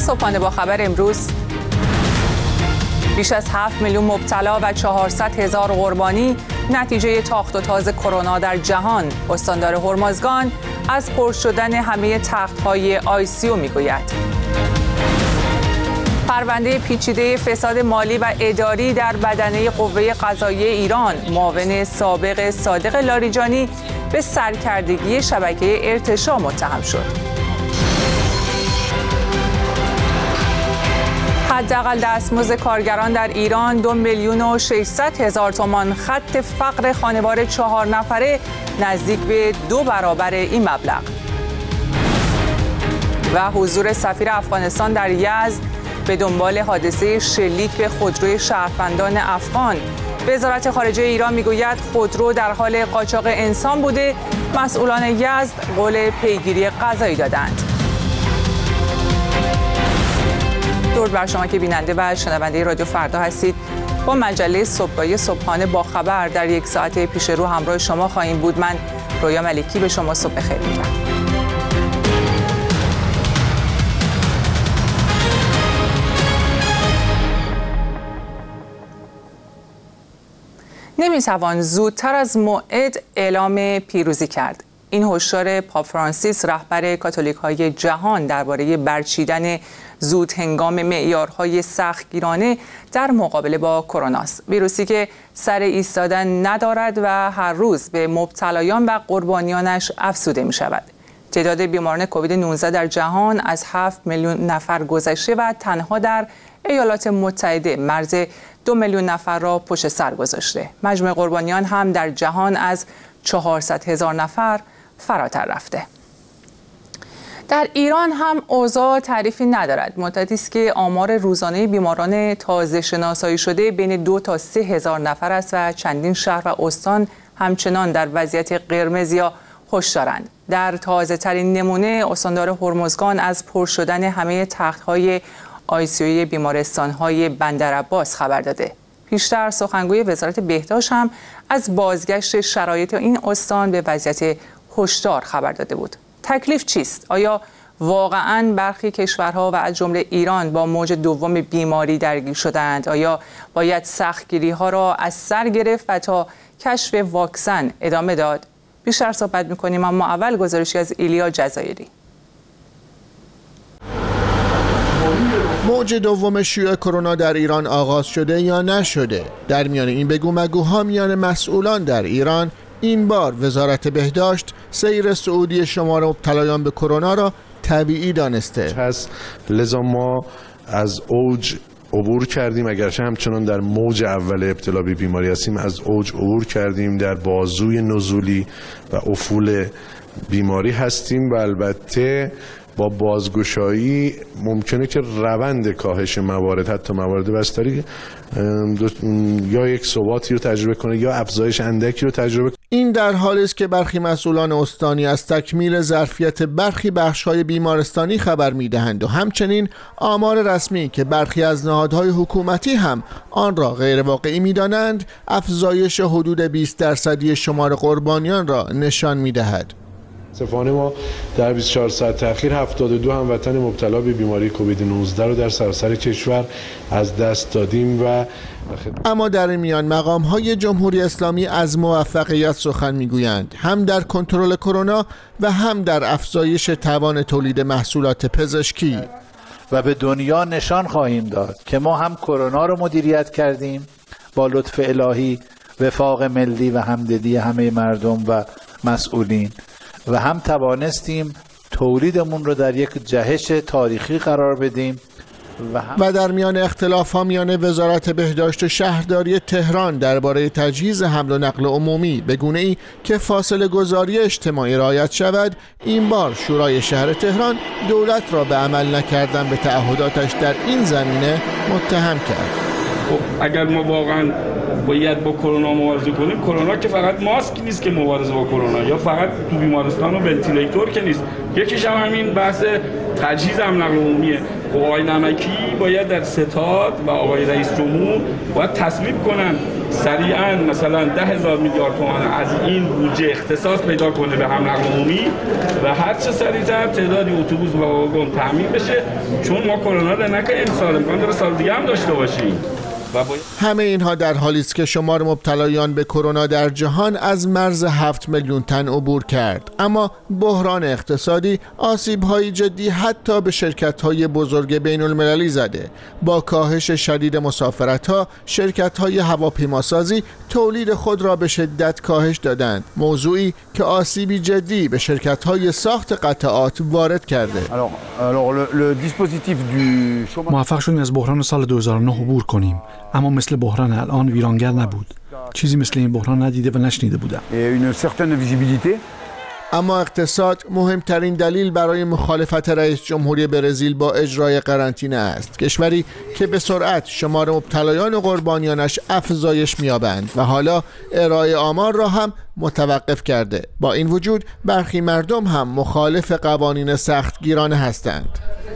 صبحانه با خبر امروز: بیش از 7 میلیون مبتلا و 400,000 قربانی نتیجه تاخت و تاز کرونا در جهان. استاندار هرمزگان از پر شدن همه تخت‌های ICU میگوید. پرونده پیچیده فساد مالی و اداری در بدنه قوه قضاییه ایران. معاون سابق صادق لاریجانی به سرکردگی شبکه ارتشا متهم شد. حداقل دستمزد کارگران در ایران 2,600,000 تومان. خط فقر خانوار 4 نفره نزدیک به 2 برابر این مبلغ. و حضور سفیر افغانستان در یزد به دنبال حادثه شلیک به خودروی شهروندان افغان. وزارت خارجه ایران میگوید خودرو در حال قاچاق انسان بوده. مسئولان یزد قول پیگیری قضایی دادند. درود بر شما که بیننده و شنونده رادیو فردا هستید. با مجله صبحگاهی صبحانه با خبر در یک ساعت پیش رو همراه شما خواهیم بود. من رویا ملکی به شما صبح بخیر میگم. نمیتوان زودتر از موعد اعلام پیروزی کرد. این هشدار پاپ فرانسیس رهبر کاتولیک‌های جهان درباره برچیدن زود هنگام معیارهای سختگیرانه در مقابله با کرونا است. ویروسی که سر ایستادن ندارد و هر روز به مبتلایان و قربانیانش افزوده می شود. تعداد بیماران کووید 19 در جهان از 7 میلیون نفر گذشته و تنها در ایالات متحده مرز 2 میلیون نفر را پشت سر گذاشته. مجموع قربانیان هم در جهان از 400,000 نفر فراتر رفته. در ایران هم اوضاع تعریفی ندارد. مدتی است که آمار روزانه بیماران تازه شناسایی شده بین 2 تا 3 هزار نفر است و چندین شهر و استان همچنان در وضعیت قرمز یا هشدارند. در تازه ترین نمونه استاندار هرمزگان از پر شدن همه تخت‌های ICU بیمارستان‌های بندرعباس خبر داده. پیشتر سخنگوی وزارت بهداشت هم از بازگشت شرایط این استان به وضعیت هشدار خبر داده بود. تکلیف چیست؟ آیا واقعاً برخی کشورها و از جمله ایران با موج دوم بیماری درگیر شدند؟ آیا باید سختگیری‌ها را از سر گرفت و تا کشف واکسن ادامه داد؟ بیشتر صحبت می‌کنیم، اما اول گزارشی از ایلیا جزایری. موج دوم شیوع کرونا در ایران آغاز شده یا نشده؟ در میان این بگو مگوها میان مسئولان در ایران، این بار وزارت بهداشت سیر صعودی شمار مبتلایان به کرونا را طبیعی دانسته. لذا ما از اوج عبور کردیم، اگرچه همچنان در موج اول ابتلا به بیماری هستیم، از اوج عبور کردیم، در بازوی نزولی و افول بیماری هستیم و البته با بازگشایی ممکنه که روند کاهش موارد، حتی موارد بستری، یا یک ثباتی رو تجربه کنه یا افزایش اندکی رو تجربه کنه. این در حالی است که برخی مسئولان استانی از تکمیل ظرفیت برخی بخش‌های بیمارستانی خبر می‌دهند و همچنین آمار رسمی که برخی از نهادهای حکومتی هم آن را غیر واقعی می‌دانند، افزایش حدود 20% شمار قربانیان را نشان می‌دهد. متاسفانه ما در 24 ساعت تأخیر 72 هموطن مبتلا به بیماری کووید 19 رو در سراسر کشور از دست دادیم و اما در این میان مقام‌های جمهوری اسلامی از موفقیت سخن میگویند، هم در کنترل کرونا و هم در افزایش توان تولید محصولات پزشکی. و به دنیا نشان خواهیم داد که ما هم کرونا رو مدیریت کردیم با لطف الهی، وفاق ملی و همدلی همه مردم و مسئولین، و هم توانستیم تولیدمون رو در یک جهش تاریخی قرار بدیم. و در میان اختلاف‌ها میان وزارت بهداشت و شهرداری تهران درباره تجهیز حمل و نقل عمومی به گونه‌ای که فاصله گذاری اجتماعی رعایت شود، این بار شورای شهر تهران دولت را به عمل نکردن به تعهداتش در این زمینه متهم کرد. اگر ما واقعا باید با کرونا مبارزه کنیم، کرونا که فقط ماسک نیست که مبارزه با کرونا، یا فقط تو بیمارستان و ونتیلیتور که نیست، یکیش هم همین بحث تجهیز حمل و نقل عمومیه. خب آقای نمکی باید در ستاد و آقای رئیس جمهور باید تصویب کنن سریعا مثلا 10,000 میلیارد تومان از این بودجه اختصاص پیدا کنه به حمل نقل عمومی و هر چه سریعتر تعدادی اتوبوس و واگن تامین بشه، چون ما کرونا رو نکنه امسال امکان داره سال دیگه هم داشته باشیم. همه اینها در حالی است که شمار مبتلایان به کرونا در جهان از مرز 7 میلیون تن عبور کرد، اما بحران اقتصادی آسیب‌های جدی حتی به شرکت‌های بزرگ بین‌المللی زده. با کاهش شدید مسافرت‌ها، شرکت‌های هواپیماسازی تولید خود را به شدت کاهش دادند، موضوعی که آسیبی جدی به شرکت‌های ساخت قطعات وارد کرده. موفق شدیم از بحران سال 2009 عبور کنیم، اما مثل بحران الان ویرانگر نبود. چیزی مثل این بحران ندیده و نشنیده بودم. اما اقتصاد مهمترین دلیل برای مخالفت رئیس جمهوری برزیل با اجرای قرنطینه است. کشوری که به سرعت شمار مبتلایان و قربانیانش افزایش می‌یابند و حالا ارائه آمار را هم متوقف کرده. با این وجود برخی مردم هم مخالف قوانین سختگیرانه هستند.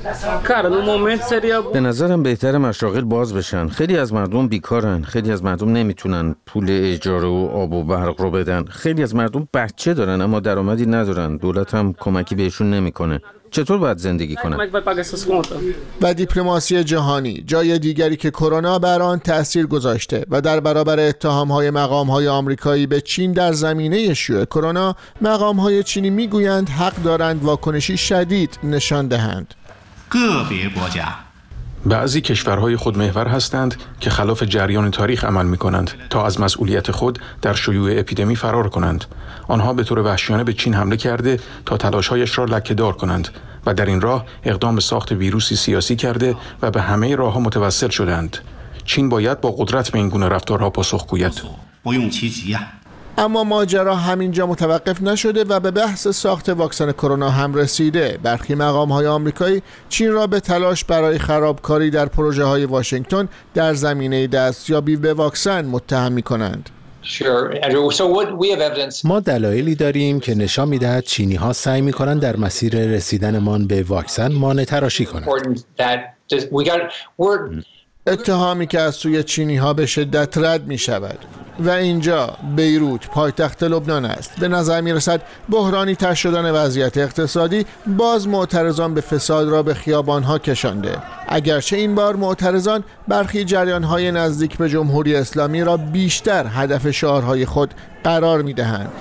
به نظرم بهتره مشاغل باز بشن. خیلی از مردم بیکارن، خیلی از مردم نمیتونن پول اجاره و آب و برق رو بدن، خیلی از مردم بچه دارن اما درآمدی ندارن، دولت هم کمکی بهشون نمیکنه. چطور باید زندگی کنن؟ و دیپلماسی جهانی، جای دیگری که کرونا بر آن تأثیر گذاشته و در برابر اتهام‌های مقام‌های آمریکایی به چین در زمینه شیوع کرونا، مقام‌های چینی میگویند حق دارند واکنشی شدید نشان دهند. بعضی کشورهای خودمحور هستند که خلاف جریان تاریخ عمل می کنند تا از مسئولیت خود در شیوع اپیدمی فرار کنند. آنها به طور وحشیانه به چین حمله کرده تا تلاش‌هایش را لکه‌دار کنند و در این راه اقدام به ساخت ویروسی سیاسی کرده و به همه راه‌ها متوسل شدند. چین باید با قدرت به این گونه رفتارها پاسخ گوید. اما ماجرا همینجا متوقف نشده و به بحث ساخت واکسن کرونا هم رسیده. برخی مقام‌های آمریکایی چین را به تلاش برای خرابکاری در پروژه‌های واشنگتن در زمینه دستیابی به واکسن متهم می‌کنند. ما دلایلی داریم که نشان می‌دهد چینی‌ها سعی می‌کنند در مسیر رسیدنمان به واکسن مانع تراشی کنند. اتهامی که از سوی چینی‌ها به شدت رد می‌شود. و اینجا بیروت پایتخت لبنان است. به نظر می‌رسد بحرانی تر شدن وضعیت اقتصادی باز معترضان به فساد را به خیابان‌ها کشانده. اگرچه این بار معترضان برخی جریان‌های نزدیک به جمهوری اسلامی را بیشتر هدف شعارهای خود قرار می‌دهند.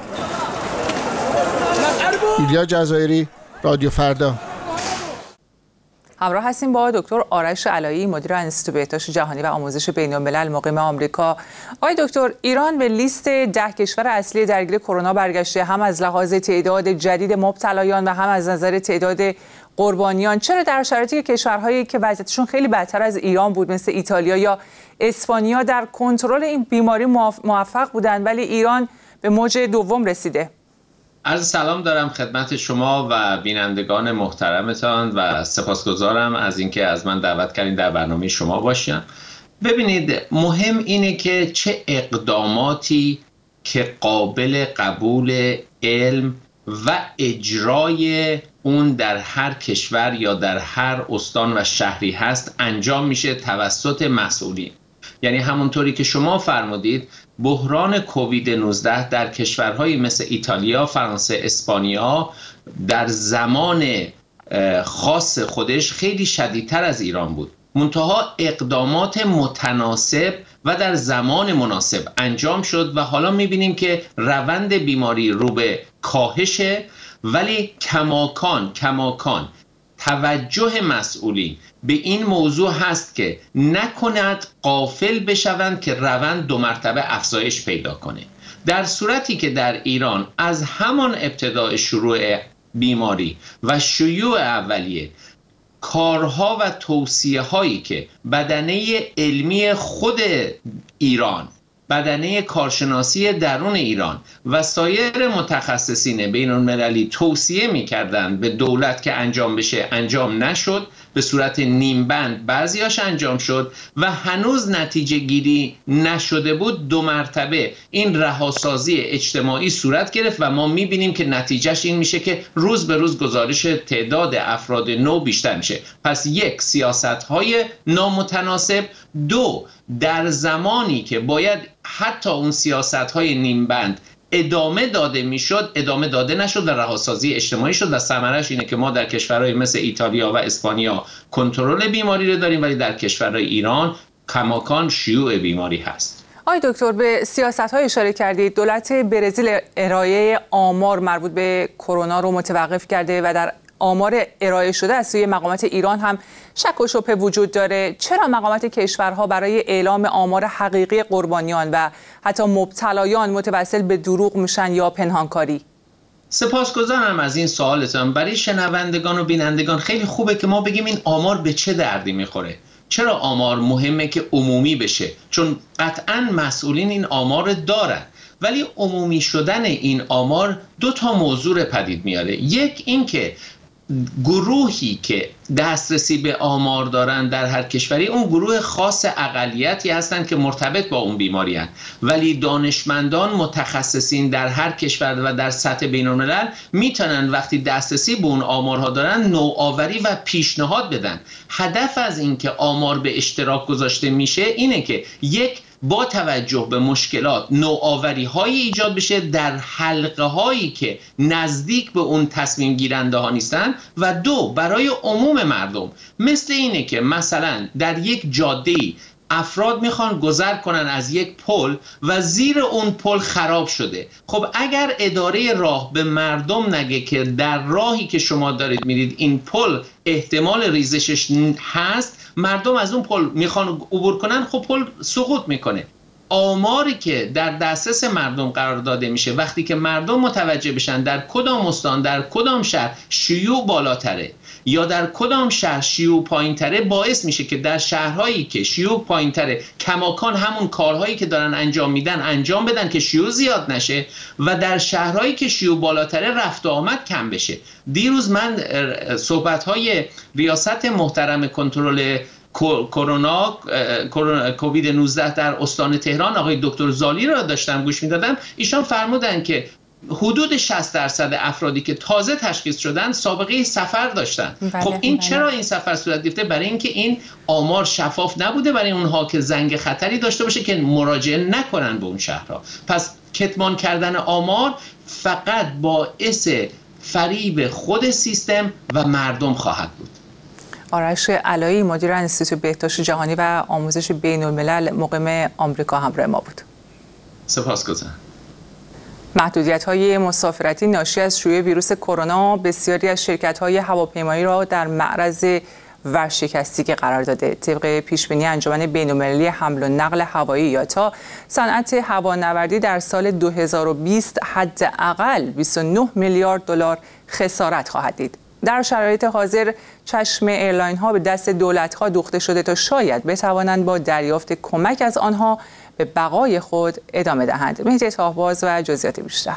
ایلیا جزایری، رادیو فردا. همراه هستیم با دکتر آرش علایی، مدیر انستیتوت بهداشت جهانی و آموزش بین‌الملل مقیم آمریکا. آقای دکتر، ایران به لیست 10 کشور اصلی درگیر کرونا برگشته، هم از لحاظ تعداد جدید مبتلایان و هم از نظر تعداد قربانیان. چرا در شرایطی که کشورهایی که وضعیتشون خیلی بدتر از ایران بود مثل ایتالیا یا اسپانیا در کنترل این بیماری موفق بودند ولی ایران به موج دوم رسیده؟ عرض سلام دارم خدمت شما و بینندگان محترمتان و سپاسگزارم از اینکه از من دعوت کردین در برنامه شما باشم. ببینید، مهم اینه که چه اقداماتی که قابل قبول علم و اجرای اون در هر کشور یا در هر استان و شهری هست انجام میشه توسط مسئولین. یعنی همونطوری که شما فرمودید، بحران کووید 19 در کشورهایی مثل ایتالیا، فرانسه، اسپانیا در زمان خاص خودش خیلی شدیدتر از ایران بود. منتها اقدامات متناسب و در زمان مناسب انجام شد و حالا میبینیم که روند بیماری رو به کاهشه، ولی کماکان توجه مسئولین به این موضوع هست که نکند غافل بشوند که روند 2 مرتبه افزایش پیدا کنه. در صورتی که در ایران از همان ابتدای شروع بیماری و شیوع اولیه کارها و توصیه هایی که بدنه علمی خود ایران بدنه کارشناسی درون ایران و سایر متخصصین بین‌المللی توصیه می‌کردند به دولت که انجام بشه، انجام نشد. به صورت نیم بند بعضیاش انجام شد و هنوز نتیجه گیری نشده بود. 2 مرتبه این رهاسازی اجتماعی صورت گرفت و ما می‌بینیم که نتیجهش این میشه که روز به روز گزارش تعداد افراد نو بیشتر میشه. پس 1 سیاست‌های نامتناسب، 2 در زمانی که باید حتی اون سیاست‌های نیم بند ادامه داده میشد، ادامه داده نشد و رهاسازی اجتماعی شد و ثمرش اینه که ما در کشورهای مثل ایتالیا و اسپانیا کنترل بیماری رو داریم، ولی در کشورهای ایران کماکان شیوع بیماری هست. آقای دکتر، به سیاست‌های اشاره کردید. دولت برزیل ارائه آمار مربوط به کرونا رو متوقف کرده و در آمار ارائه شده از سوی مقامات ایران هم شک و شبهه وجود داره. چرا مقامات کشورها برای اعلام آمار حقیقی قربانیان و حتی مبتلایان متوسل به دروغ میشن یا پنهانکاری؟ سپاسگزارم از این سوالتان. برای شنوندگان و بینندگان خیلی خوبه که ما بگیم این آمار به چه دردی میخوره. چرا آمار مهمه که عمومی بشه؟ چون قطعاً مسئولین این آمار دارن، ولی عمومی شدن این آمار 2 تا موضوع پدید میاره. یک این که گروهی که دسترسی به آمار دارن در هر کشوری اون گروه خاص اقلیتی هستند که مرتبط با اون بیماری هستند، ولی دانشمندان متخصصین در هر کشور و در سطح بین‌الملل میتونن وقتی دسترسی به اون آمارها دارن نوآوری و پیشنهاد بدن. هدف از این که آمار به اشتراک گذاشته میشه اینه که یک، با توجه به مشکلات نوآوری های ایجاد بشه در حلقه هایی که نزدیک به اون تصمیم گیرنده ها نیستن، و 2 برای عموم مردم. مثل اینه که مثلا در یک جاده‌ای افراد میخوان گذر کنن از یک پل و زیر اون پل خراب شده. خب اگر اداره راه به مردم نگه که در راهی که شما دارید میرید این پل احتمال ریزشش هست، مردم از اون پل میخوان عبور کنن، خب پل سقوط میکنه. آماری که در دسترس مردم قرار داده میشه وقتی که مردم متوجه بشن در کدام استان، در کدام شهر شیوع بالاتره یا در کدام شهر شیوع پایین‌تره، باعث میشه که در شهرهایی که شیوع پایین‌تره کماکان همون کارهایی که دارن انجام میدن انجام بدن که شیوع زیاد نشه، و در شهرهایی که شیوع بالاتره رفت و آمد کم بشه. دیروز من صحبت‌های ریاست محترم کنترل کرونا کووید 19 در استان تهران آقای دکتر زالی را داشتم گوش میدادم. ایشان فرمودن که حدود 60% افرادی که تازه تشخیص شدن سابقه سفر داشتن. خب این چرا این سفر صورت گرفته؟ برای اینکه این آمار شفاف نبوده برای اونها که زنگ خطری داشته باشه که مراجعه نکنن به اون شهرها. پس کتمان کردن آمار فقط باعث فریب خود سیستم و مردم خواهد بود. آرش علایی، مدیر انستیتوت بهداشت جهانی و آموزش بین‌الملل مقیم آمریکا همراه ما بود. سپاسگزارم. محدودیت‌های مسافرتی ناشی از شیوع ویروس کرونا بسیاری از شرکت‌های هواپیمایی را در معرض ورشکستگی قرار داده. طبق پیشبینی انجمن بین‌المللی حمل و نقل هوایی یاتا، صنعت هوانوردی در سال 2020 حداقل 29 میلیارد دلار خسارت خواهد دید. در شرایط حاضر چشم ایرلاین ها به دست دولت ها دوخته شده تا شاید بتوانند با دریافت کمک از آنها به بقای خود ادامه دهند. مهدی طاهباز و جزئیات بیشتر.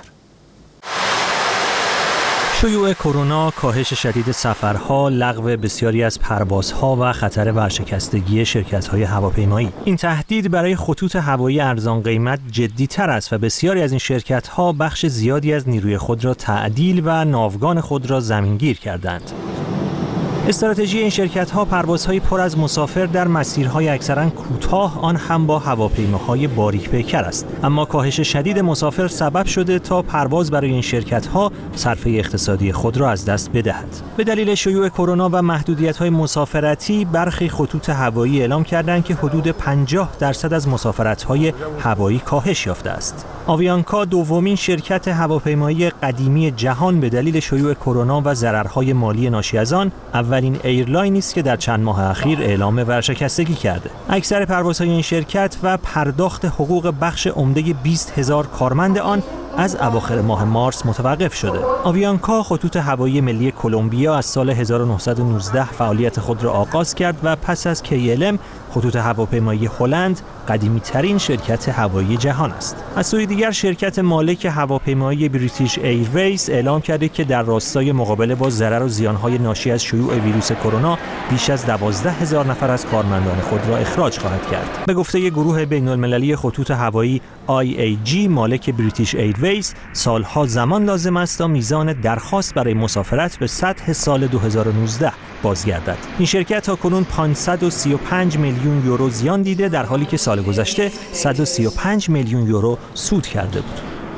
شیوع کرونا، کاهش شدید سفرها، لغو بسیاری از پروازها و خطر ورشکستگی شرکت‌های هواپیمایی. این تهدید برای خطوط هوایی ارزان قیمت جدی‌تر است و بسیاری از این شرکت‌ها بخش زیادی از نیروی خود را تعدیل و ناوگان خود را زمینگیر کردند. استراتژی این شرکت‌ها پروازهای پر از مسافر در مسیرهای اکثراً کوتاه، آن هم با هواپیماهای باریک پیکر است. اما کاهش شدید مسافر سبب شده تا پرواز برای این شرکت‌ها صرفه اقتصادی خود را از دست بدهد. به دلیل شیوع کرونا و محدودیت‌های مسافرتی، برخی خطوط هوایی اعلام کردند که حدود 50% از مسافرت‌های هوایی کاهش یافته است. آویانکا دومین شرکت هواپیمایی قدیمی جهان به دلیل شیوع کرونا و ضررهای مالی ناشی از آن اولین ایرلاینی است که در چند ماه اخیر اعلام ورشکستگی کرده. اکثر پروازهای این شرکت و پرداخت حقوق بخش عمده 20,000 کارمند آن از اواخر ماه مارس متوقف شده. آویانکا خطوط هوایی ملی کلمبیا از سال 1919 فعالیت خود را آغاز کرد و پس از KLM خطوط هواپیمایی هلند قدیمی ترین شرکت هوایی جهان است. از سوی دیگر شرکت مالک هواپیمایی بریتیش ایرویز اعلام کرده که در راستای مقابله با ضرر و زیانهای ناشی از شیوع ویروس کرونا بیش از 12,000 نفر از کارمندان خود را اخراج خواهد کرد. به گفته گروه بین‌المللی خطوط هوایی IAG مالک بریتیش ایرویز، سالها زمان لازم است تا میزان درخواست برای مسافرت به سطح سال 2019 بازگردد. این شرکت تاکنون 535 میلیون یورو زیان دیده، در حالی که سال گذشته 135 میلیون یورو سود کرده بود.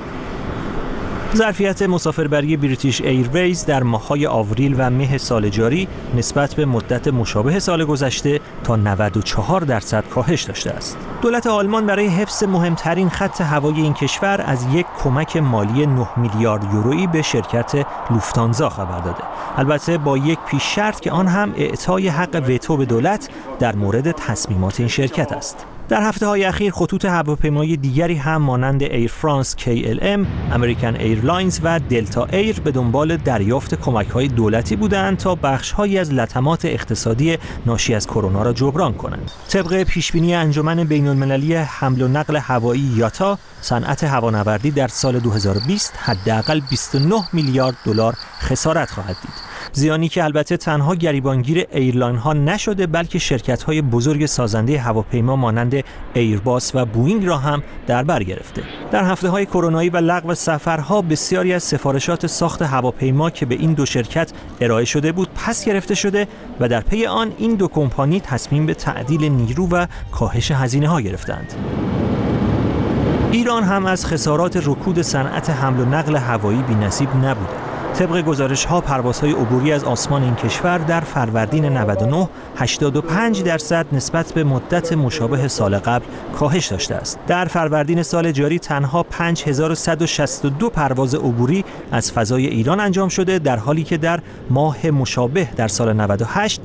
ظرفیت مسافربری بریتیش ایرویز در ماه‌های آوریل و مه سال جاری نسبت به مدت مشابه سال گذشته تا 94% کاهش داشته است. دولت آلمان برای حفظ مهمترین خط هوایی این کشور از یک کمک مالی 9 میلیارد یورویی به شرکت لوفتانزا خبر داده. البته با یک پیش شرط که آن هم اعطای حق وتو به دولت در مورد تصمیمات این شرکت است. در هفته‌های اخیر خطوط هواپیمایی دیگری هم مانند ایر فرانس KLM، امریکن ایرلاینز و دلتا ایر به دنبال دریافت کمک‌های دولتی بودند تا بخش‌هایی از لطمات اقتصادی ناشی از کرونا را جبران کنند. طبق پیشبینی انجمن بین‌المللی حمل و نقل هوایی یاتا، صنعت هوانوردی در سال 2020 حداقل 29 میلیارد دلار خسارت خواهد دید. زیانی که البته تنها گریبانگیر ایرلاین ها نشده، بلکه شرکت های بزرگ سازنده هواپیما مانند ایرباس و بوئینگ را هم در بر گرفته. در هفته های کرونایی و لغو سفرها بسیاری از سفارشات ساخت هواپیما که به این دو شرکت ارائه شده بود پس گرفته شده و در پی آن این دو کمپانی تصمیم به تعدیل نیرو و کاهش هزینه ها گرفتند. ایران هم از خسارات رکود صنعت حمل و نقل هوایی بی‌نصیب نبوده. طبق گزارش‌ها پروازهای عبوری از آسمان این کشور در فروردین 99 85% نسبت به مدت مشابه سال قبل کاهش داشته است. در فروردین سال جاری تنها 5162 پرواز عبوری از فضای ایران انجام شده، در حالی که در ماه مشابه در سال 98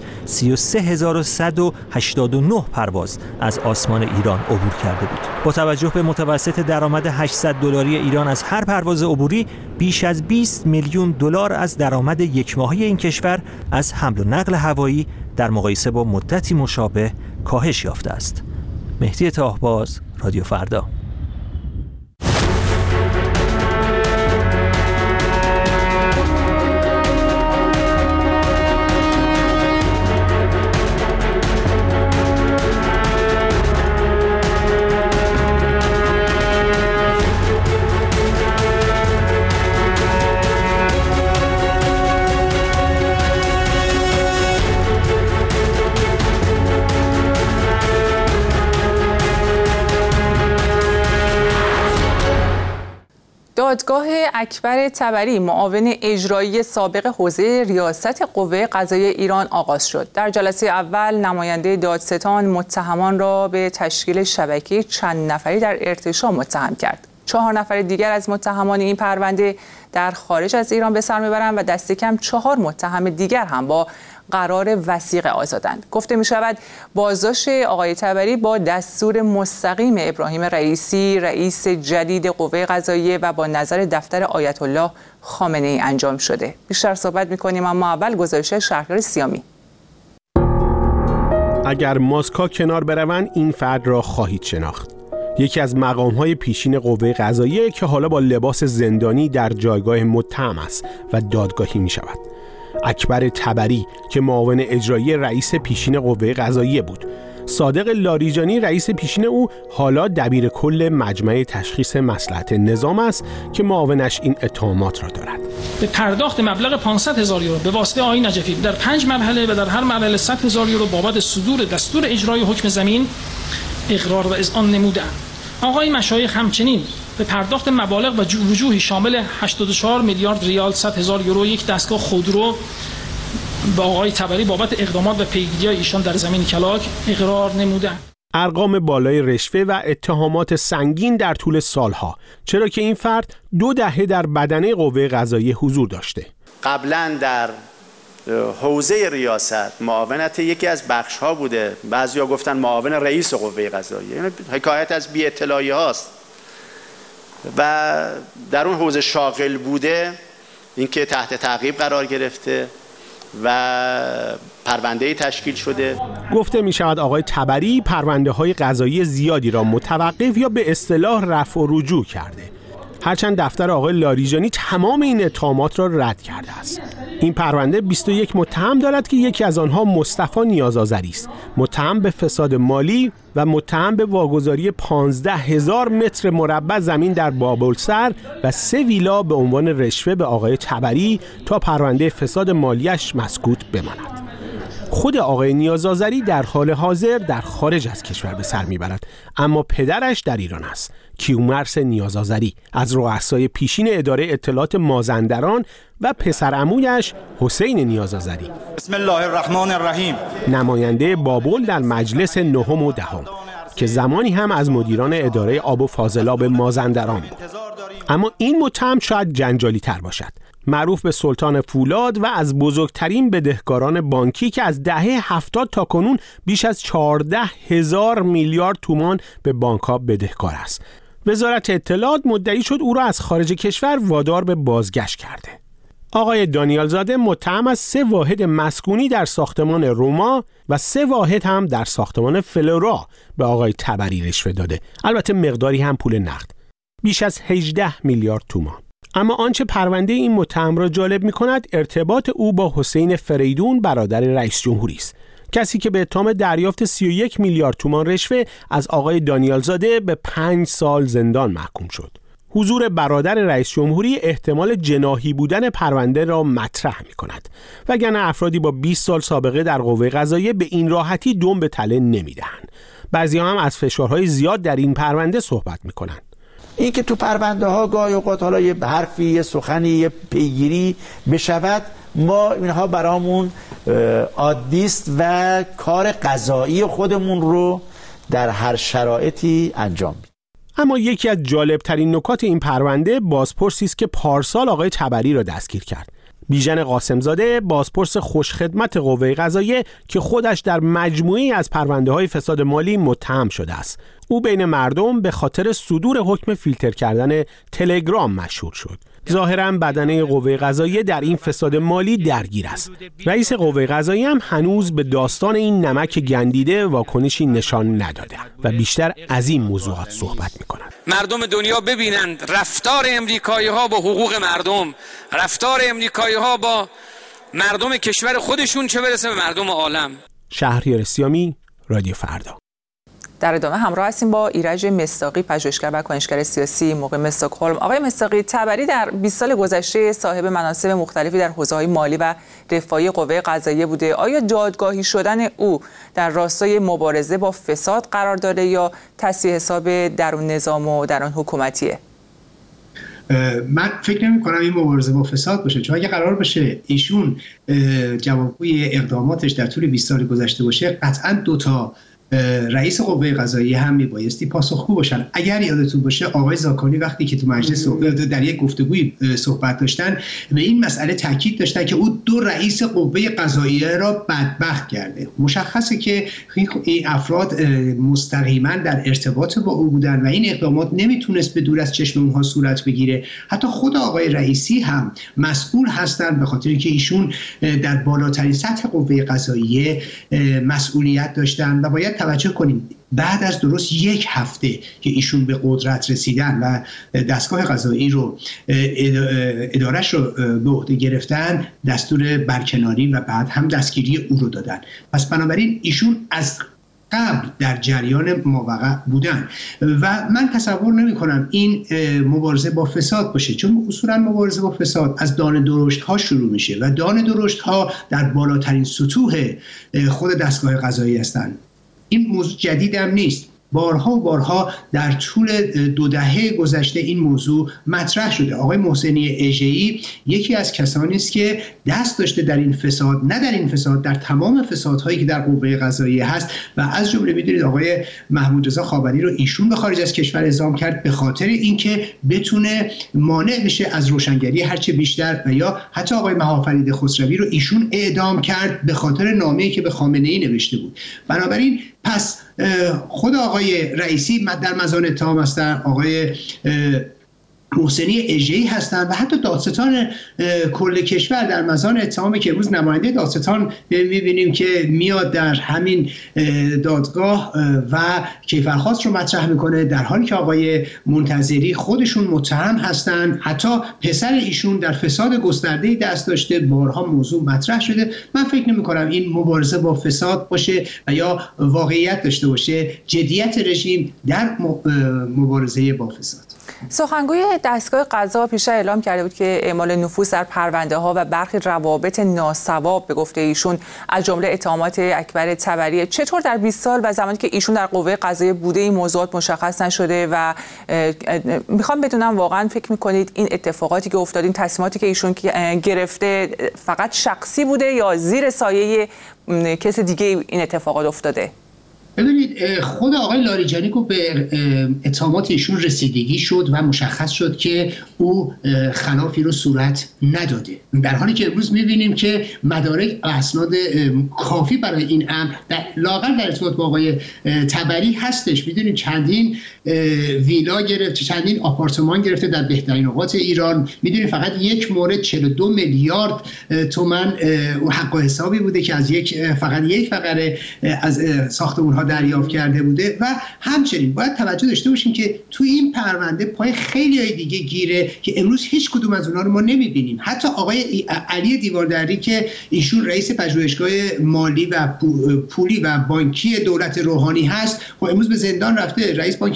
33189 پرواز از آسمان ایران عبور کرده بود. با توجه به متوسط درآمد $800 ایران از هر پرواز عبوری، بیش از 20 میلیون دلار از درآمد یک ماهی این کشور از حمل و نقل هوایی در مقایسه با مدتی مشابه کاهش یافته است. مهدی طاهباز، رادیو فردا. دادگاه اکبر طبری معاون اجرایی سابق حوزه ریاست قوه قضاییه ایران آغاز شد. در جلسه اول نماینده دادستان متهمان را به تشکیل شبکه چند نفری در ارتشاء متهم کرد. 4 نفر دیگر از متهمان این پرونده در خارج از ایران به سر میبرند و دست کم 4 متهم دیگر هم با قرار وثیقه آزادند. گفته می شود بازداشت آقای طبری با دستور مستقیم ابراهیم رئیسی، رئیس جدید قوه قضاییه و با نظر دفتر آیت الله خامنه ای انجام شده. بیشتر صحبت می کنیم، اما اول گزارش شهریار سیامی. اگر ماسک‌ها کنار بروند این فرد را خواهید شناخت. یکی از مقام‌های پیشین قوه قضاییه که حالا با لباس زندانی در جایگاه متهم است و دادگاهی می شود. اکبر طبری که معاون اجرایی رئیس پیشین قوه قضاییه بود. صادق لاریجانی رئیس پیشین او حالا دبیر کل مجمع تشخیص مصلحت نظام است که معاونش این اتهامات را دارد. به پرداخت مبلغ 500,000 یورو به واسطه آقای نجفی در 5 مرحله و در هر مرحله 100,000 یورو بابت صدور دستور اجرای حکم زمین اقرار و اذعان نمودند. آقای مشایخ همچنین به پرداخت مبالغ و وجوهی شامل 84 میلیارد ریال 100,000 یورو یک دستگاه خودرو با آقای طبری بابت اقدامات و پیگیری ایشان در زمین کلاک اقرار نمودند. ارقام بالای رشوه و اتهامات سنگین در طول سالها، چرا که این فرد 2 دهه در بدنه قوه قضاییه حضور داشته. قبلا در حوزه ریاست معاونت یکی از بخش‌ها بوده، بعضیا گفتن معاون رئیس قوه قضاییه، یعنی حکایت از بی اطلاعی هاست. و در اون حوزه شاغل بوده، اینکه تحت تعقیب قرار گرفته و پرونده تشکیل شده. گفته می شود آقای تبری پرونده های قضایی زیادی را متوقف یا به اصطلاح رفع و رجوع کرده، هرچند دفتر آقای لاریجانی تمام این اتهامات را رد کرده است. این پرونده 21 متهم دارد که یکی از آنها مصطفی نیازآذری است، متهم به فساد مالی و متهم به واگذاری 15,000 متر مربع زمین در بابلسر و 3 ویلا به عنوان رشوه به آقای تبری تا پرونده فساد مالیش مسکوت بماند. خود آقای نیازآذری در حال حاضر در خارج از کشور به سر میبرد، اما پدرش در ایران است، کیومرث نیازآذری، از رؤسای پیشین اداره اطلاعات مازندران و پسرعمویش حسین نیازآذری. بسم الله الرحمن الرحیم. نماینده بابل در مجلس 9 و 10 که زمانی هم از مدیران اداره آب و فاضلاب مازندران بود. اما این متهم شاید جنجالی تر باشد. معروف به سلطان فولاد و از بزرگترین بدهکاران بانکی که از دهه 70 تا کنون بیش از 14,000 میلیارد تومان به بانک‌ها بدهکار است. وزارت اطلاعات مدعی شد او را از خارج کشور وادار به بازگشت کرده. آقای دانیال زاده متهم از 3 واحد مسکونی در ساختمان روما و 3 واحد هم در ساختمان فلورا به آقای تبری رشوه داده، البته مقداری هم پول نقد، بیش از 18 میلیارد تومان. اما آنچه پرونده این متهم را جالب می کند ارتباط او با حسین فریدون برادر رئیس جمهوری است، کسی که به اتهام دریافت 31 میلیارد تومان رشوه از آقای دانیال زاده به 5 سال زندان محکوم شد. حضور برادر رئیس جمهوری احتمال جناحی بودن پرونده را مطرح می کند، وگرنه افرادی با 20 سال سابقه در قوه قضاییه به این راحتی دم به تله نمی دهند. بعضی‌ها هم از فشارهای زیاد در این پرونده صحبت می کنند. این که تو پرونده ها گاهی اوقات حالا یه حرفی، یه سخنی، یه پیگیری بشود، ما اینها برامون عادیست و کار قضایی خودمون رو در هر شرایطی انجام میدیم. اما یکی از جالبترین نکات این پرونده بازپرسی است که پارسال آقای تبری را دستگیر کرد. بیژن قاسمزاده، بازپرس خوشخدمت قوه قضاییه که خودش در مجموعه‌ای از پرونده‌های فساد مالی متهم شده است. او بین مردم به خاطر صدور حکم فیلتر کردن تلگرام مشهور شد. ظاهراً بدنه قوه قضاییه در این فساد مالی درگیر است. رئیس قوه قضاییه هم هنوز به داستان این نمک گندیده واکنشی نشان نداده و بیشتر از این موضوعات صحبت می‌کند. مردم دنیا ببینند رفتار امریکایی‌ها با حقوق مردم، رفتار امریکایی‌ها با مردم کشور خودشون، چه برسه به مردم عالم. شهریار سیامی، رادیو فردا. در ادامه همراه هستیم با ایرج مصداقی، پژوهشگر و کنشگر سیاسی مقیم استکهلم. آقای مصداقی، تبری در 20 سال گذشته صاحب مناصب مختلفی در حوزه‌های مالی و رفاهی قوه قضاییه بوده. آیا دادگاهی شدن او در راستای مبارزه با فساد قرار داره یا تصحیح حساب درون نظام و درون حکومتیه؟ من فکر نمی کنم این مبارزه با فساد باشه، چون اگه قرار باشه ایشون جوابگوی اقداماتش در طول 20 سال گذشته باشه، قطعاً 2 تا رئیس قوه قضاییه هم میبایستی پاسخگو باشن. اگر یادتون باشه آقای زاکانی وقتی که تو مجلس در یک گفتگوی صحبت داشتن به این مسئله تاکید داشتن که او 2 رئیس قوه قضاییه را بدبخت کرده. مشخصه که این افراد مستقیما در ارتباط با او بودن و این اقدامات نمیتونست به دور از چشم اونها صورت بگیره. حتی خود آقای رئیسی هم مسئول هستند به خاطر که ایشون در بالاترین سطح قوه قضاییه مسئولیت داشتن و باید توجه کنیم بعد از درست 1 هفته که ایشون به قدرت رسیدن و دستگاه قضایی رو ادارش رو به عهده گرفتن، دستور برکناری و بعد هم دستگیری او رو دادن. پس بنابراین ایشون از قبل در جریان ماوقع بودن و من تصور نمی کنم این مبارزه با فساد باشه، چون اصولا مبارزه با فساد از دانه درشت ها شروع میشه و دانه درشت ها در بالاترین سطوح خود دستگاه قضایی هستند. این موضوع جدید هم نیست. بارها و بارها در طول 2 دهه گذشته این موضوع مطرح شده. آقای محسنی اژه‌ای یکی از کسانی است که دست داشته در این فساد، نه در این فساد، در تمام فسادهایی که در قوه قضاییه هست و از جمله می‌دونید آقای محمود رضا خاوری رو ایشون به خارج از کشور اعزام کرد به خاطر اینکه بتونه مانع بشه از روشنگری هرچه بیشتر، و یا حتی آقای مهافرید خسروی رو ایشون اعدام کرد به خاطر نامه‌ای که به خامنه‌ای نوشته بود. بنابراین پس خود آقای رئیسی در مزان اتهام هستن، آقای محسنی اژه‌ای هستند و حتی دادستان کل کشور در مزان اتهامی که امروز نماینده دادستان می‌بینیم که میاد در همین دادگاه و کیفرخواست رو مطرح میکنه، در حالی که آقای منتظری خودشون متهم هستند. حتی پسر ایشون در فساد گسترده‌ای دست داشته، بارها موضوع مطرح شده. من فکر نمی‌کنم این مبارزه با فساد باشه و یا واقعیت داشته باشه جدیت رژیم در مبارزه با فساد. سخنگوی دستگاه قضا پیشتر اعلام کرده بود که اعمال نفوذ در پرونده ها و برخی روابط ناصواب به گفته ایشون از جمله اتهامات اکبر طبری. چطور در 20 سال و زمانی که ایشون در قوه قضاییه بوده این موضوعات مشخص نشده و میخوام بدونم واقعا فکر میکنید این اتفاقاتی که افتاد، این تصمیماتی که ایشون گرفته فقط شخصی بوده یا زیر سایه کس دیگه این اتفاقات افتاده؟ ببینید، خود آقای لاریجانی گفت به اتهامات ایشون رسیدگی شد و مشخص شد که او خلافی رو صورت نداده، در حالی که امروز می‌بینیم که مدارک و اسناد کافی برای این امر لااقل در ارتباط با آقای طبری هستش. می‌دونید چندین ویلا گرفته، چندین آپارتمان گرفته در بهترین اوقات ایران. می‌دونید فقط یک مورد 42 میلیارد تومان حق و حسابی بوده که از فقط یک فقره از ساختمان‌ها دریافت کرده بوده. و همچنین باید توجه داشته باشیم که تو این پرونده پای خیلی‌های دیگه گیره که امروز هیچ کدوم از اونها رو ما نمی‌بینیم. حتی آقای علی دیواردری که ایشون رئیس پژوهشگاه مالی و پولی و بانکی دولت روحانی هست، و امروز به زندان رفته. رئیس بانک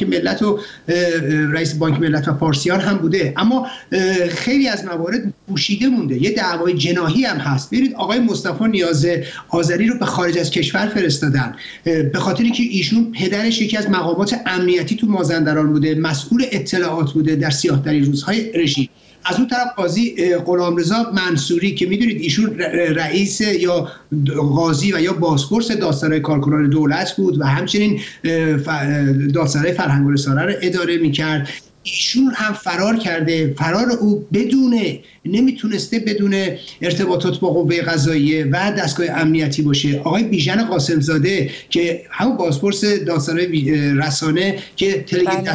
ملت و پارسیان هم بوده، اما خیلی از موارد پوشیده مونده. یه دعوای جناحی هم هست. ببینید آقای مصطفی نیاز آذری رو به خارج از کشور فرستادن به خاطر اینکه ایشون پدرش یکی از مقامات امنیتی تو مازندران بوده، مسئول اطلاعات بوده در سیاه‌ترین روزهای رژیم. از اون طرف قاضی غلامرضا منصوری که میدونید ایشون رئیس یا قاضی و یا بازپرس دادسرای کارکنان دولت بود و همچنین دادسرای فرهنگ و رسانه رو اداره میکرد، ایشون هم فرار کرده. فرار او نمیتونسته بدون ارتباطات با قوه قضاییه و دستگاه امنیتی باشه. آقای بیژن قاسمزاده که همون بازپرس دادسرای رسانه که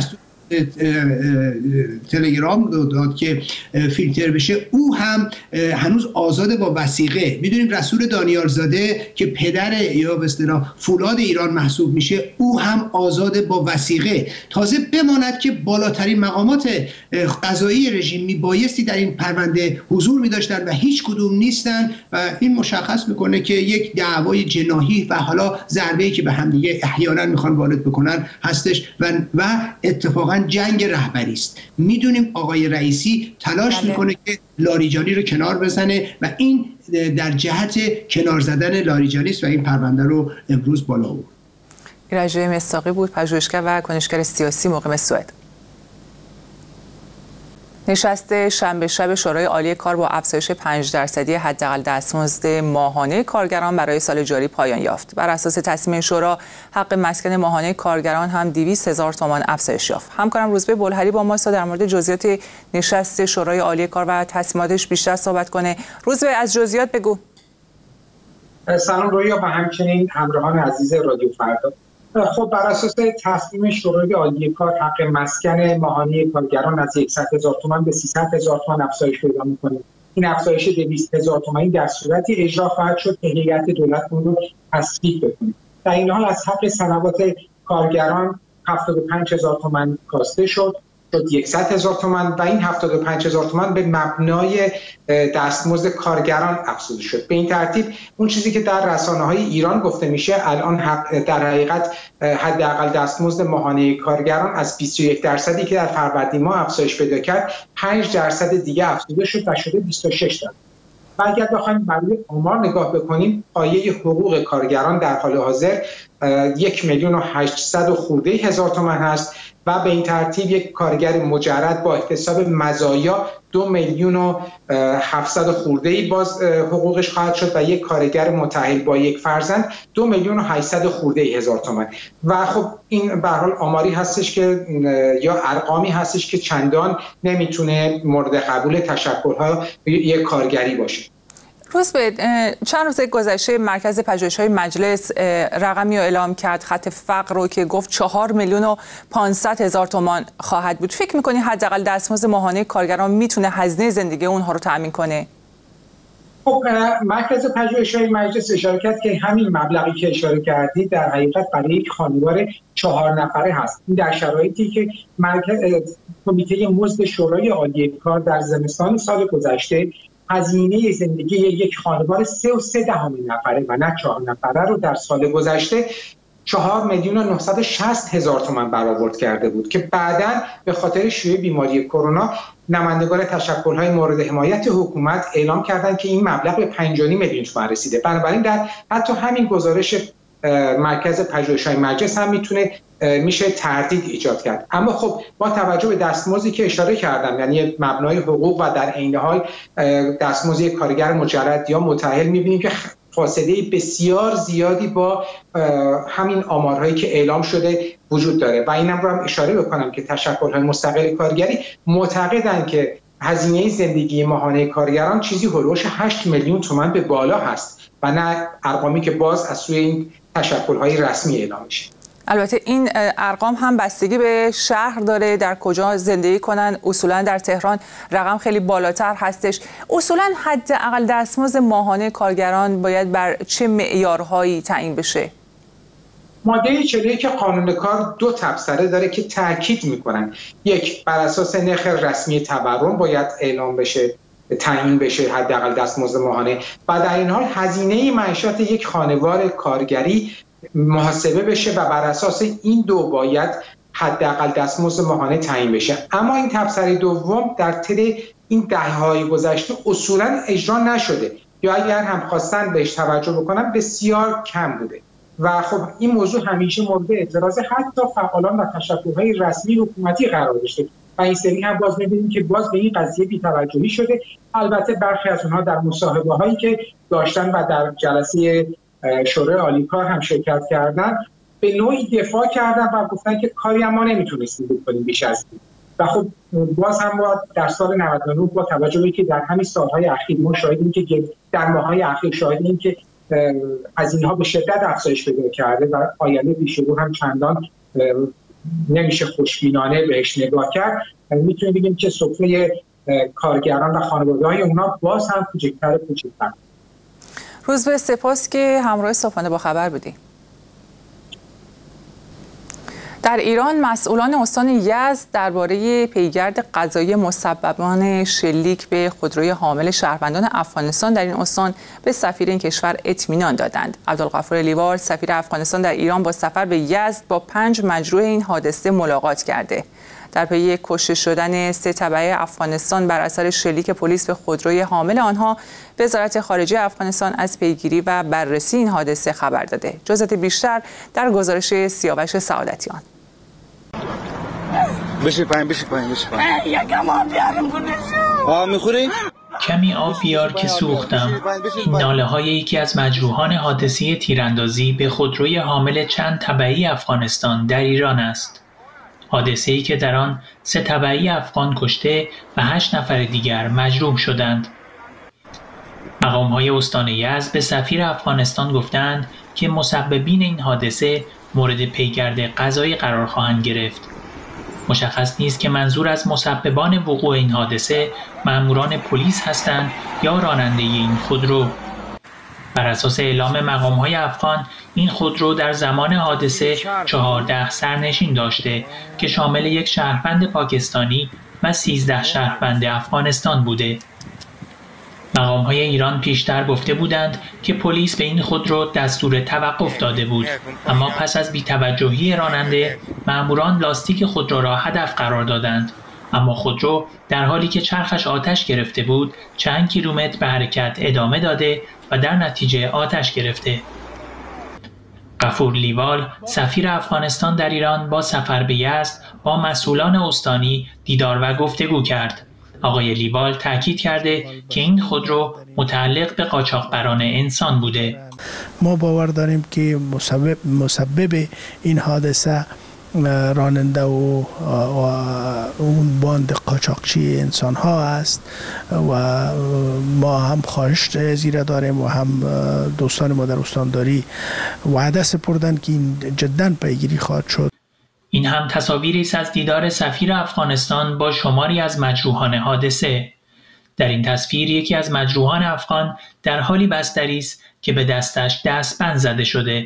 تلگرام داد که فیلتر بشه، او هم هنوز آزاد با وثیقه. میدونیم رسول دانیالزاده که پدر یا به اصطلاح فولاد ایران محسوب میشه، او هم آزاد با وثیقه. تازه بماند که بالاترین مقامات قضایی رژیم میبایستی در این پرونده حضور میداشتن و هیچ کدوم نیستن و این مشخص میکنه که یک دعوای جناحی و حالا ضربه‌ای که به همدیگه احیانا میخوان وارد بکنن هستش و اتفاقا جنگ رهبری است. میدونیم آقای رئیسی تلاش میکنه که لاریجانی رو کنار بزنه و این در جهت کنار زدن لاریجانی است و این پرونده رو امروز بالا آورد. ایرج مصداقی بود، پژوهشگر و کنشگر سیاسی مقیم سوئد. نشست شنبه شب شورای عالی کار با افزایش 5% حداقل دستمزد ماهانه کارگران برای سال جاری پایان یافت. بر اساس تصمیم شورا حق مسکن ماهانه کارگران هم 200,000 تومان افزایش یافت. همکارم روزبه بلهری با ما است در مورد جزئیات نشست شورای عالی کار و تصمیماتش بیشتر صحبت کنه. روزبه از جزئیات بگو. سلام رویا و همچنین همراهان عزیز رادیو فردا. خب بر اساس تصمیم شورای عالی کار حق مسکن ماهانه کارگران از 100,000 تومان به 300,000 تومان افزایش پیدا می‌کنه. این افزایش 200,000 تومانی در صورتی اجرا خواهد شد که هیئت دولت اون رو تصویب بکنه. در این حال از حق صلوات کارگران 75,000 تومان کاسته شد 100,000 تومان و این 75,000 تومان به مبنای دستمزد کارگران افزوده شد. به این ترتیب اون چیزی که در رسانه‌های ایران گفته میشه الان در حقیقت حداقل دستمزد ماهانه کارگران از 21% که در فروردین ماه افزایش پیدا کرد 5% دیگه افزوده شد و شده 26%. و اگر بخوایم برای آمار نگاه بکنیم پایه حقوق کارگران در حال حاضر 1,800,000 خورده هزار تومان هست و به این ترتیب یک کارگر مجرد با احتساب مزایا 2,700,000 خورده‌ای باز حقوقش خواهد شد و یک کارگر متأهل با یک فرزند 2,800,000 خورده هزار تومان. و خب این به هر حال آماری هستش که یا ارقامی هستش که چندان نمیتونه مورد قبول تشکل‌ها یک کارگری باشه. روزبه، چند روز گذشته مرکز پژوهش‌های مجلس رقمی رو اعلام کرد، خط فقر رو، که گفت 4,500,000 تومان خواهد بود. فکر می‌کنی حداقل دستمزد ماهانه کارگران میتونه هزینه زندگی اونها رو تأمین کنه؟ خب مرکز پژوهش‌های مجلس اشاره کرد که همین مبلغی که اشاره کردید در حقیقت برای یک خانوار 4 نفره هست. این در شرایطی که کمیته مزد شورای عالی کار در زمستان سال گذشته هزینه زندگی یک خانوار 3.3 نفره و نه 4 نفره رو در سال گذشته 4,960,000 تومان برآورد کرده بود که بعداً به خاطر شیوع بیماری کرونا نمایندگان تشکل‌های مورد حمایت حکومت اعلام کردند که این مبلغ به 5.5 میلیون تومان رسیده. بنابراین در حتی همین گزارش مرکز پژوهش‌های مجلس هم میشه تردید ایجاد کرد. اما خب با توجه به دستمزدی که اشاره کردم، یعنی مبنای حقوق و در عین حال دستمزد کارگر مجرد یا متأهل، می‌بینیم که فاصله بسیار زیادی با همین آمارهایی که اعلام شده وجود داره و اینم رو هم اشاره بکنم که تشکل‌های مستقل کارگری معتقدند که هزینه زندگی ماهانه کارگران چیزی هولوش 8 میلیون تومان به بالا هست و نه ارقامی که باز از سوی این تشکل‌های رسمی اعلام میشه. البته این ارقام هم بستگی به شهر داره، در کجا زندگی کنن. اصولا در تهران رقم خیلی بالاتر هستش. اصولا حداقل دستمزد ماهانه کارگران باید بر چه معیارهایی تعیین بشه؟ ماده 41 قانون کار 2 تبصره داره که تاکید میکنن. یک، بر اساس نرخ رسمی تورم باید اعلام بشه، تعیین بشه حداقل دستمزد ماهانه و در این حال هزینه معیشت یک خانوار کارگری محاسبه بشه و بر اساس این 2 باید حداقل دستمزد ماهانه تعیین بشه. اما این تبصره دوم در طی این دهه‌های گذشته اصولا اجرا نشده یا اگر هم خواستن بهش توجه بکنن بسیار کم بوده و خب این موضوع همیشه مورد اعتراض حتی فعالان و تشکل‌های رسمی حکومتی قرار داشته و این سری هم باز می‌بینیم که باز به این قضیه بی‌توجهی شده. البته برخی از اونها در مصاحبه‌هایی که داشتن و در جلسه شورای عالی کار هم شرکت کردن به نوعی دفاع کردن و گفتن که کاری ما نمیتونستیم بکنیم بیش از این. و خب باز هم با در سال 99 با توجه به که در همین سالهای اخیر ما شاهدیم که در ماه‌های اخیر شاهدیم که از اینها به شدت افزایش پیدا کرده و آینده پیش‌رو هم چندان نمیشه خوشبینانه بهش نگاه کرد. میتونیم بگیم که سفره کارگران و خانواده‌های اونها باز هم کوچکتر. روزبه، سپاس که همراه صبحانه با خبر بودی. در ایران مسئولان استان یزد درباره پیگرد قضایی مسببان شلیک به خودروی حامل شهروندان افغانستان در این استان به سفیر این کشور اطمینان دادند. عبدالغفور لیوال، سفیر افغانستان در ایران، با سفر به یزد با 5 مجروح این حادثه ملاقات کرده. در پی کشته شدن 3 تبعه افغانستان بر اثر شلیک پلیس به خودروی حامل آنها، وزارت خارجه افغانستان از پیگیری و بررسی این حادثه خبر داده. جزئیات بیشتر در گزارش سیاوش سعادتیان. کمی آب بیار که سوختم. این ناله های یکی از مجروحان حادثه تیراندازی به خودروی حامل چند تبعی افغانستان در ایران است. حادثه‌ای که در آن 3 تبعی افغان کشته و 8 نفر دیگر مجروح شدند. مقام‌های استان یزد به سفیر افغانستان گفتند که مسببین این حادثه مورد پیگرد قضایی قرار خواهند گرفت. مشخص نیست که منظور از مسببان وقوع این حادثه مأموران پلیس هستند یا راننده این خودرو. بر اساس اعلام مقام‌های افغان، این خودرو در زمان حادثه 14 سرنشین داشته که شامل یک شهروند پاکستانی و 13 شهروند افغانستان بوده. مقام‌های ایران پیشتر گفته بودند که پلیس به این خودرو دستور توقف داده بود، اما پس از بی‌توجهی راننده، مأموران لاستیک خودرو را هدف قرار دادند. اما خودرو در حالی که چرخش آتش گرفته بود، چند کیلومتر به حرکت ادامه داده و در نتیجه آتش گرفته. غفور لیوال، سفیر افغانستان در ایران، با سفر به یزد با مسئولان استانی دیدار و گفتگو کرد. آقای لیوال تاکید کرده که این خودرو متعلق به قاچاقبران انسان بوده. ما باور داریم که مسبب این حادثه راننده و اون باند قاچاقچی انسان ها است و ما هم خواهش زیرا داریم و هم دوستان ما در استانداری وعده سپردن که این جدا پیگیری خواهد شد. این هم تصاویری است از دیدار سفیر افغانستان با شماری از مجروحان حادثه. در این تصویر یکی از مجروحان افغان در حالی بستری است که به دستش دستبند زده شده.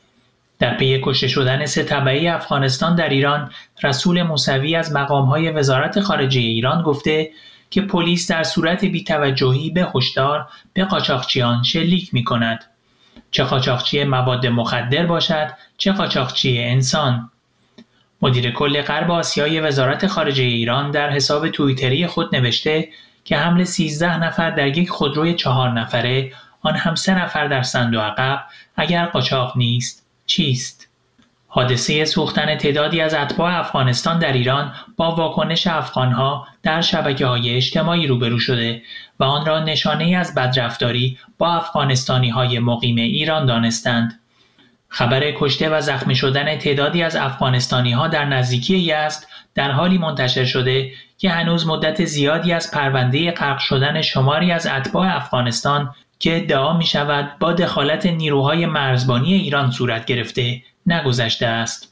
در پی کشته شدن 3 تبعی افغانستان در ایران، رسول موسوی از مقام‌های وزارت خارجه ایران گفته که پلیس در صورت بی‌توجهی به هشدار به قاچاقچیان شلیک می‌کند. چه قاچاقچی مواد مخدر باشد، چه قاچاقچی انسان. مدیر کل غرب آسیای وزارت خارجه ایران در حساب توییتری خود نوشته که حمل 13 نفر در یک خودروی 4 نفره، آن هم 3 نفر در صندوق عقب، اگر قاچاق نیست چیست؟ حادثه سوختن تعدادی از اتباع افغانستان در ایران با واکنش افغانها در شبکه‌های اجتماعی روبرو شده و آن را نشانه‌ای از بدرفتاری با افغانستانی‌های مقیم ایران دانستند. خبر کشته و زخمی شدن تعدادی از افغانستانی‌ها در نزدیکی یزد در حالی منتشر شده که هنوز مدت زیادی از پرونده غرق شدن شماری از اتباع افغانستان که ادعا می شود با دخالت نیروهای مرزبانی ایران صورت گرفته نگذشته است.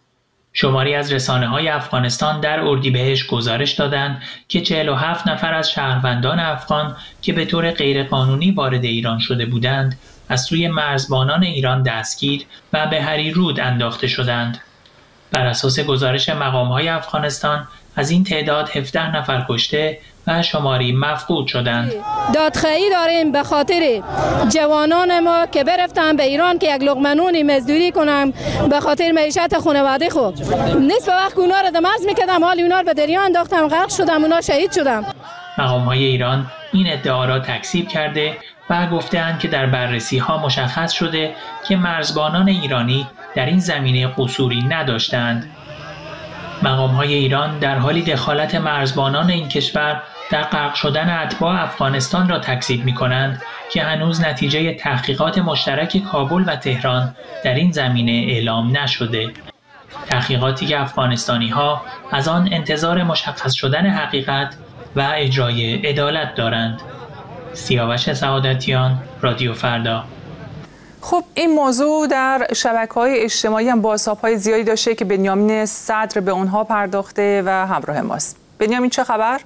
شماری از رسانه‌های افغانستان در اردیبهشت گزارش دادند که 47 نفر از شهروندان افغان که به طور غیرقانونی وارد ایران شده بودند، از سوی مرزبانان ایران دستگیر و به هریرود انداخته شدند. بر اساس گزارش مقام‌های افغانستان، از این تعداد 17 نفر کشته و شماری مفقود شدند. دادخواهی داریم به خاطر جوانان ما که برفتن به ایران که یک لقمه نون مزدوری کنن به خاطر معیشت خانواده خود. نصف وقت اونا رو دمرز میکردم، حال اونا رو به دریا انداختم، غرق شدم، اونا شهید شدم. مقام‌های ایران این ادعا را تکذیب کرده و گفته‌اند که در بررسی‌ها مشخص شده که مرزبانان ایرانی در این زمینه قصوری نداشتند. مقام‌های ایران در حالی دخالت مرزبانان این کشور در غرق شدن اتباع افغانستان را تکذیب می‌کنند که هنوز نتیجه تحقیقات مشترک کابل و تهران در این زمینه اعلام نشده. تحقیقاتی که افغانستانی‌ها از آن انتظار مشخص شدن حقیقت و اجرای عدالت دارند. سیاوش سعادتیان، رادیو فردا. خب این موضوع در شبکه‌های اجتماعی هم بازتاب‌های زیادی داشته که بنیامین صدر به اونها پرداخته و همراه ماست. بنیامین چه خبر؟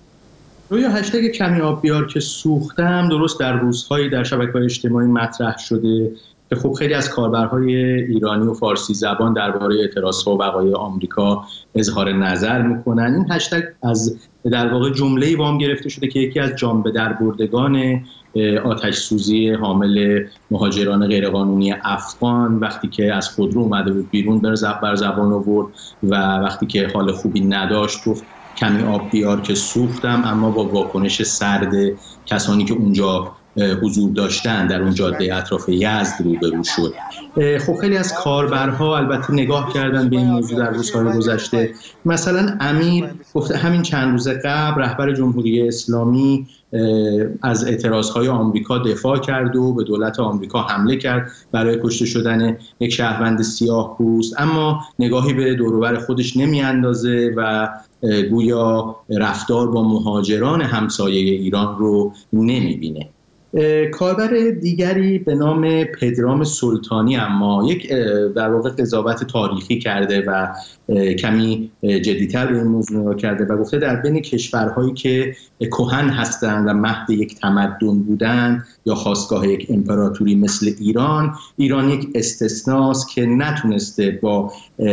روی هشتگ کمی آب بیار که سوختم درست در روزهایی در شبکه‌های اجتماعی مطرح شده که خب خیلی از کاربرهای ایرانی و فارسی زبان درباره اعتراض‌ها و وقایع آمریکا اظهار نظر میکنن. این هشتگ از در واقع جمله‌ای وام گرفته شده که یکی از جان به در بردگان آتش سوزی حامل مهاجران غیرقانونی افغان وقتی که از خودرو اومده بود بیرون بر زبان آورد و وقتی که حال خوبی نداشت گفت کمی آب بیار که سوختم، اما با واکنش سرد کسانی که اونجا حضور داشتن در اون جاده اطراف یزد روبرو شد. خب خیلی از کاربرها البته نگاه کردن به این موضوع در روزهای گذشته. مثلا امیر گفته همین چند روز قبل رهبر جمهوری اسلامی از اعتراضهای آمریکا دفاع کرد و به دولت آمریکا حمله کرد برای کشته شدن یک شهروند سیاه‌پوست، اما نگاهی به دور و بر خودش نمی‌اندازه و گویا رفتار با مهاجران همسایه ایران رو نمی‌بینه. کاربر دیگری به نام پدرام سلطانی اما یک در واقع قضاوت تاریخی کرده و کمی جدی‌تر به این موضوع نگاه کرده و گفته در بین کشورهایی که کهن هستند و مهد یک تمدن بودند یا خاستگاه یک امپراتوری مثل ایران یک استثناست که نتونسته با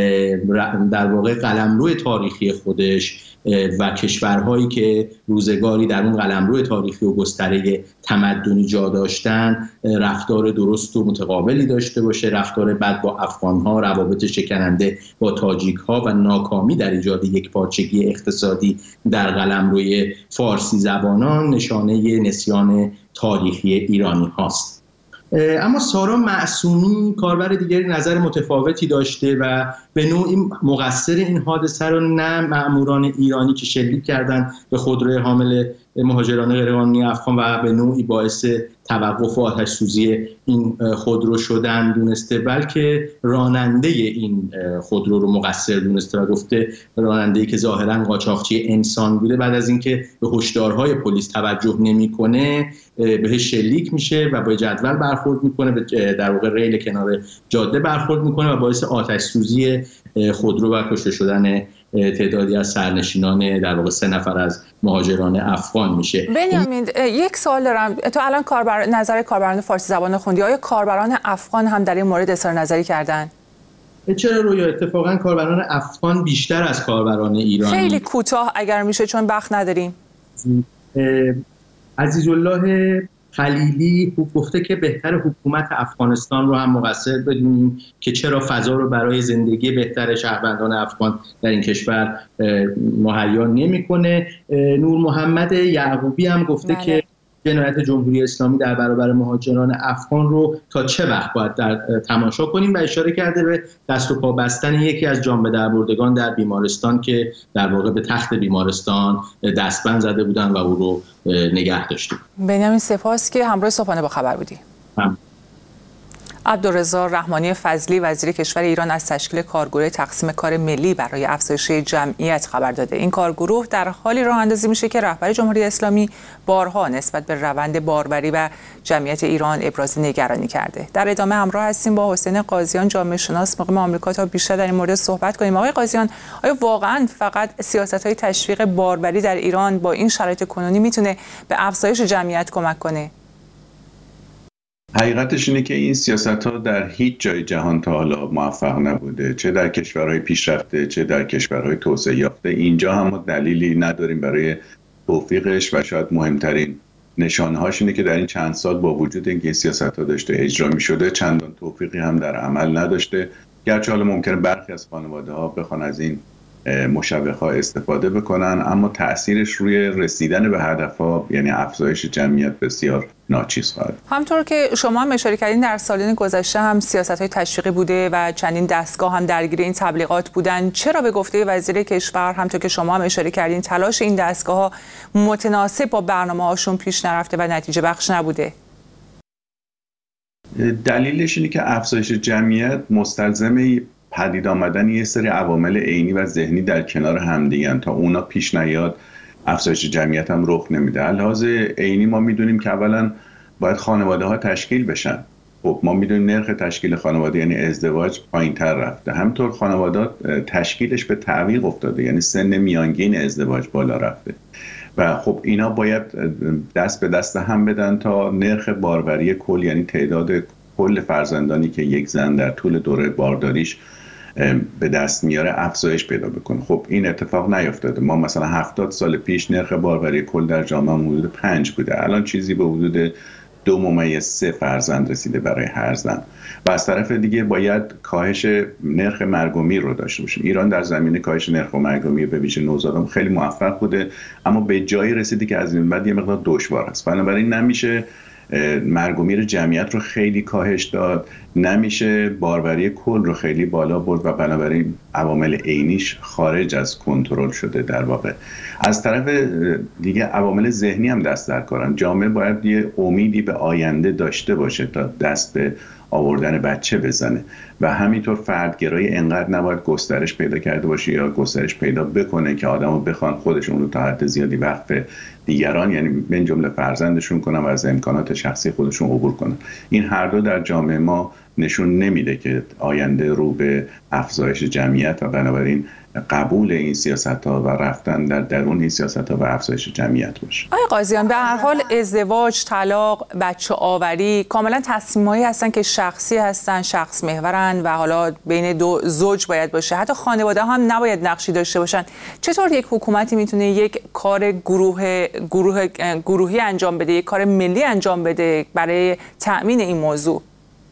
در واقع قلمرو تاریخی خودش و کشورهایی که روزگاری در اون قلمرو تاریخی و گستره تمدنی جا داشتن رفتار درست و متقابلی داشته باشه. رفتار بد با افغان‌ها، روابط شکننده با تاجیک‌ها و ناکامی در ایجاد یک پارچگی اقتصادی در قلمروی فارسی زبانان نشانه نسیان تاریخی ایرانی هاست. اما سارا معصومی کاربر دیگری نظر متفاوتی داشته و به نوعی مقصر این حادثه رو نه مأموران ایرانی که شلیک کردن به خودروی حامل مهاجران غیرقانونی افغان و به نوعی باعث توقف آتش‌سوزی این خودرو شدن دونسته، بلکه راننده این خودرو رو مقصر دونسته و گفته راننده‌ای که ظاهراً قاچاقچی انسان بوده بعد از اینکه به هشدارهای پلیس توجه نمی‌کنه بهش شلیک میشه و با جدول برخورد میکنه، در واقع ریل کنار جاده برخورد میکنه و باعث آتش‌سوزی خودرو و کشته شدن تعدادی از سرنشینان در واقع 3 نفر از مهاجران افغان میشه. بنیامین یک سوال دارم، تو الان نظر کاربران فارسی زبان خوندی، آیا کاربران افغان هم در این مورد اظهار نظری کردن؟ چرا رویا؟ اتفاقا کاربران افغان بیشتر از کاربران ایرانی. خیلی کوتاه اگر میشه چون وقت نداریم. عزیزالله خلیلی گفته که بهتر حکومت افغانستان رو هم مقصر بدونیم که چرا فضا رو برای زندگی بهتر شهروندان افغان در این کشور مهیا نمی‌کنه. نور محمد یعقوبی هم گفته که جنایت جمهوری اسلامی در برابر مهاجران افغان رو تا چه وقت باید در تماشا کنیم و اشاره کرده به دست و پا بستن یکی از جان به در بردگان در بیمارستان که در واقع به تخت بیمارستان دستبند زده بودن و او رو نگه داشتیم. بنیامین سپاس که همراه صبحانه با خبر بودی. عبدالرضا رحمانی فضلی وزیر کشور ایران از تشکیل کارگروه تقسیم کار ملی برای افزایش جمعیت خبر داده. این کارگروه در حالی راه اندازی میشه که رهبر جمهوری اسلامی بارها نسبت به روند باروری و جمعیت ایران ابراز نگرانی کرده. در ادامه همراه هستیم با حسین قاضیان جامعه شناس مقیم آمریکا تا بیشتر در این مورد صحبت کنیم. آقای قاضیان، آیا واقعا فقط سیاست‌های تشویق باروری در ایران با این شرایط کنونی میتونه به افزایش جمعیت کمک کنه؟ حقیقتش اینه که این سیاست‌ها در هیچ جای جهان تا حالا موفق نبوده، چه در کشورهای پیشرفته چه در کشورهای توسعه یافته. اینجا هم ما دلیلی نداریم برای توفیقش و شاید مهمترین نشانه‌هاش اینه که در این چند سال با وجود اینکه این سیاست‌ها داشته اجرا می‌شده چندان توفیقی هم در عمل نداشته، گرچه حالا ممکنه برخی از خانواده‌ها بخوان از این مشوق‌ها استفاده بکنن، اما تأثیرش روی رسیدن به هدف‌ها یعنی افزایش جمعیت بسیار ناچیز خواهد. همطور که شما هم اشاره کردین در سالین گذشته هم سیاست‌های تشویقی بوده و چندین دستگاه هم درگیر این تبلیغات بودن. چرا به گفته وزیر کشور همطور که شما هم اشاره کردین تلاش این دستگاه‌ها متناسب با برنامه‌هاشون پیش نرفته و نتیجه بخش نبوده؟ دلیلش اینه که افزایش جمعیت مستلزم پدید آمدن یه سری عوامل عینی و ذهنی در کنار همدیگن. تا اونا پیش نیاد افزایش جمعیت هم رخ نمیده. لحاظ عینی ما میدونیم که اولا باید خانواده ها تشکیل بشن. خب ما میدونیم نرخ تشکیل خانواده یعنی ازدواج پایین‌تر رفته. همینطور خانواده‌ها تشکیلش به تعویق افتاده، یعنی سن میانگین ازدواج بالا رفته و خب اینا باید دست به دست هم بدن تا نرخ باروری کل یعنی تعداد کل فرزندانی که یک زن در طول دوره بارداریش به دست میاره افزایش پیدا بکنه. خب این اتفاق نیفتاده. ما مثلا 70 سال پیش نرخ باروری کل در جامعه حدود 5 بوده، الان چیزی به حدود 2.3 فرزند رسیده برای هر زن. و از طرف دیگه باید کاهش نرخ مرگ و میر رو داشته باشیم. ایران در زمینه کاهش نرخ مرگ و میر به ویژه نوزادان خیلی موفق بوده، اما به جایی رسیده که از این بعد یه مقدار دشوار است. بنابراین نمیشه مرگ و میر جمعیت رو خیلی کاهش داد، نمیشه باروری کل رو خیلی بالا برد و بنابراین عوامل عینیش خارج از کنترل شده. در واقع از طرف دیگه عوامل ذهنی هم دست در کارن. جامعه باید یه امیدی به آینده داشته باشه تا دست به آوردن بچه بزنه و همینطور فردگرایی انقدر نباید گسترش پیدا کرده باشه یا گسترش پیدا بکنه که آدمو بخوان خودشون رو تا حد زیادی وقف دیگران یعنی من جمله فرزندشون کنن و از امکانات شخصی خودشون عبور کنن. این هر دو در جامعه ما نشون نمیده که آینده رو به افزایش جمعیت و بنابراین قبول این سیاست‌ها و رفتن در درون این سیاست‌ها و افزایش جمعیت باشه. آقای قاضیان، به هر حال ازدواج، طلاق، بچه آوری کاملا تصمیمایی هستن که شخصی هستن، شخص محورن و حالا بین دو زوج باید باشه. حتی خانواده هم نباید نقشی داشته باشن. چطور یک حکومتی میتونه یک کار گروهی انجام بده، یک کار ملی انجام بده برای تأمین این موضوع؟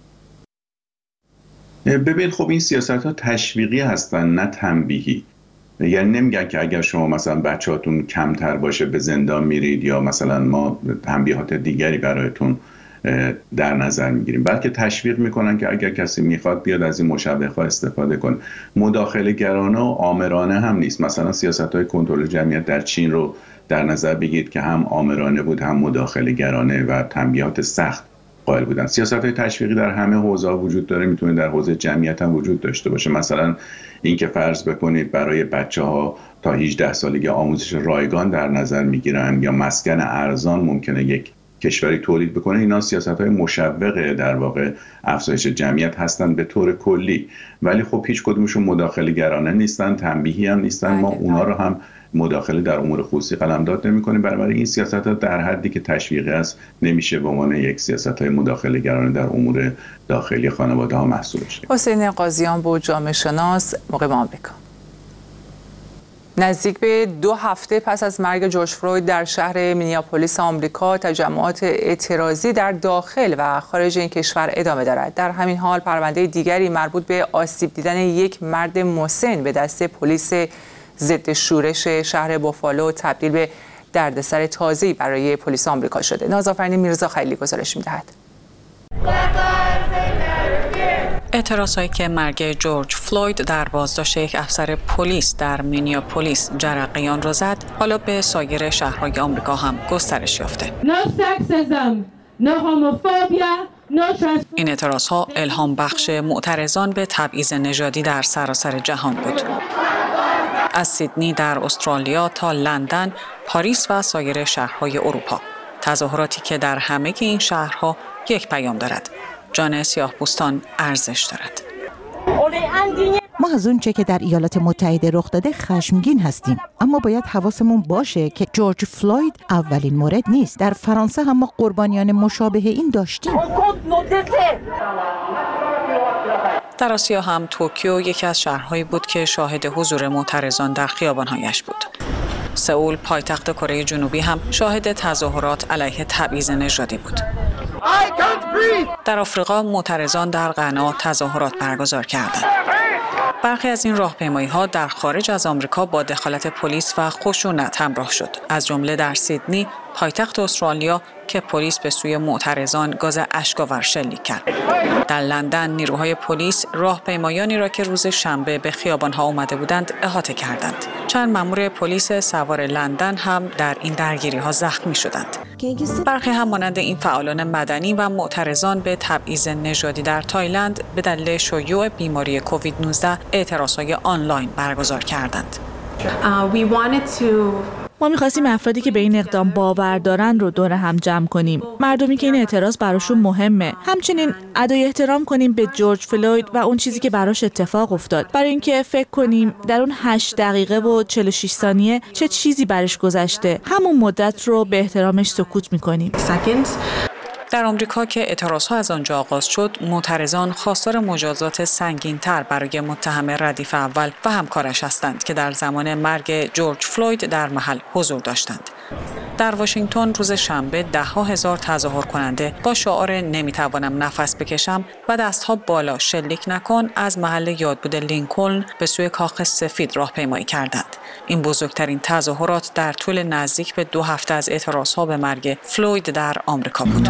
ببین خب این سیاست‌ها تشویقی هستن نه تنبیهی. یعنی نمیگن که اگر شما مثلا بچه‌هاتون کمتر باشه به زندان میرید یا مثلا ما تنبیهات دیگری برایتون در نظر میگیریم، بلکه تشویق میکنن که اگر کسی میخواد بیاد از این مشوق‌ها استفاده کنه. مداخله گرانه و آمرانه هم نیست. مثلا سیاست‌های کنترل جمعیت در چین رو در نظر بگیرید که هم آمرانه بود، هم مداخله‌گرانه و تنبیهات سخت قائل بودن. سیاست‌های تشویقی در همه حوزه‌ها وجود داره، میتونه در حوزه جمعیت هم وجود داشته باشه. مثلا اینکه فرض بکنید برای بچه‌ها تا 18 سالگی آموزش رایگان در نظر میگیرن یا مسکن ارزان ممکنه یک کشوری تولید بکنه، اینا سیاست‌های مشوق در واقع افزایش جمعیت هستن به طور کلی، ولی خب هیچ کدومشون مداخله‌گرانه نیستن، تنبیهی هم نیستن. ما اونا رو هم مداخله در امور خصوصی قلمداد نمی‌کنیم. بنابراین این سیاست‌ها در حدی که تشویقی است نمیشه به عنوان یک سیاست‌های مداخله‌گرانه در امور داخلی خانواده‌ها محسوب بشه. حسین قاضیان بود، جامعه شناس، مقیم آمریکا. نزدیک به 2 هفته پس از مرگ جورج فلوید در شهر مینیاپولیس آمریکا، تجمعات اعتراضی در داخل و خارج این کشور ادامه دارد. در همین حال پرونده دیگری مربوط به آسیب دیدن یک مرد مسن به دست پلیس ضد شورش شهر بوفالو تبدیل به دردسر تازه‌ای برای پلیس آمریکا شده. نازآفرین میرزا خلیلی گزارش می‌دهد. اعتراضهایی که مرگ جورج فلوید در بازداشت یک افسر پلیس در مینیاپولیس جرقیان را زد، حالا به سایر شهرهای آمریکا هم گسترش یافته. این اعتراضها الهام بخش معترضان به تبعیض نژادی در سراسر جهان بود. از سیدنی در استرالیا تا لندن، پاریس و سایر شهرهای اروپا. تظاهراتی که در همه این شهرها یک پیام دارد: جان سیاه‌پوستان ارزش دارد. ما از اون چه که در ایالات متحده رخ داده خشمگین هستیم، اما باید حواسمون باشه که جورج فلوید اولین مورد نیست. در فرانسه هم ما قربانیان مشابه این داشتیم. در آسیا هم توکیو یکی از شهرهایی بود که شاهد حضور معترضان در خیابان‌هایش بود. سئول، پایتخت کره جنوبی، هم شاهد تظاهرات علیه تبعیض نژادی بود. در آفریقا معترضان در غنا تظاهرات برگزار کردند. برخی از این راهپیمایی‌ها در خارج از آمریکا با دخالت پلیس و خشونت همراه شد، از جمله در سیدنی، پایتخت استرالیا، که پلیس به سوی معترضان گاز اشک‌آور شلیک کرد. در لندن نیروهای پلیس راهپیمایانی را که روز شنبه به خیابان‌ها آمده بودند احاطه کردند. چند مأمور پلیس سوار لندن هم در این درگیری‌ها زخمی شدند. برخی هم مانند این فعالان مدنی و معترضان به تبعیض نژادی در تایلند به دلیل شیوع بیماری کووید 19 اعتراض‌های آنلاین برگزار کردند. ما می‌خواستیم افرادی که به این اقدام باور دارن رو دور هم جمع کنیم. مردمی که این اعتراض براشون مهمه. همچنین ادای احترام کنیم به جورج فلوید و اون چیزی که براش اتفاق افتاد. برای اینکه فکر کنیم در اون 8 دقیقه و 46 ثانیه چه چیزی برش گذشته. همون مدت رو به احترامش سکوت می‌کنیم. در آمریکا که اعتراضها از آنجا آغاز شد، معترضان خواستار مجازات سنگین‌تر برای متهم ردیف اول و همکارش هستند که در زمان مرگ جورج فلوید در محل حضور داشتند. در واشنگتن روز شنبه 10,000 تظاهر کننده با شعار نمیتوانم نفس بکشم و دستها بالا شلیک نکن از محل یادبود لینکلن به سوی کاخ سفید راهپیمایی کردند. این بزرگترین تظاهرات در طول نزدیک به 2 هفته از اعتراضها به مرگ فلوید در آمریکا بود.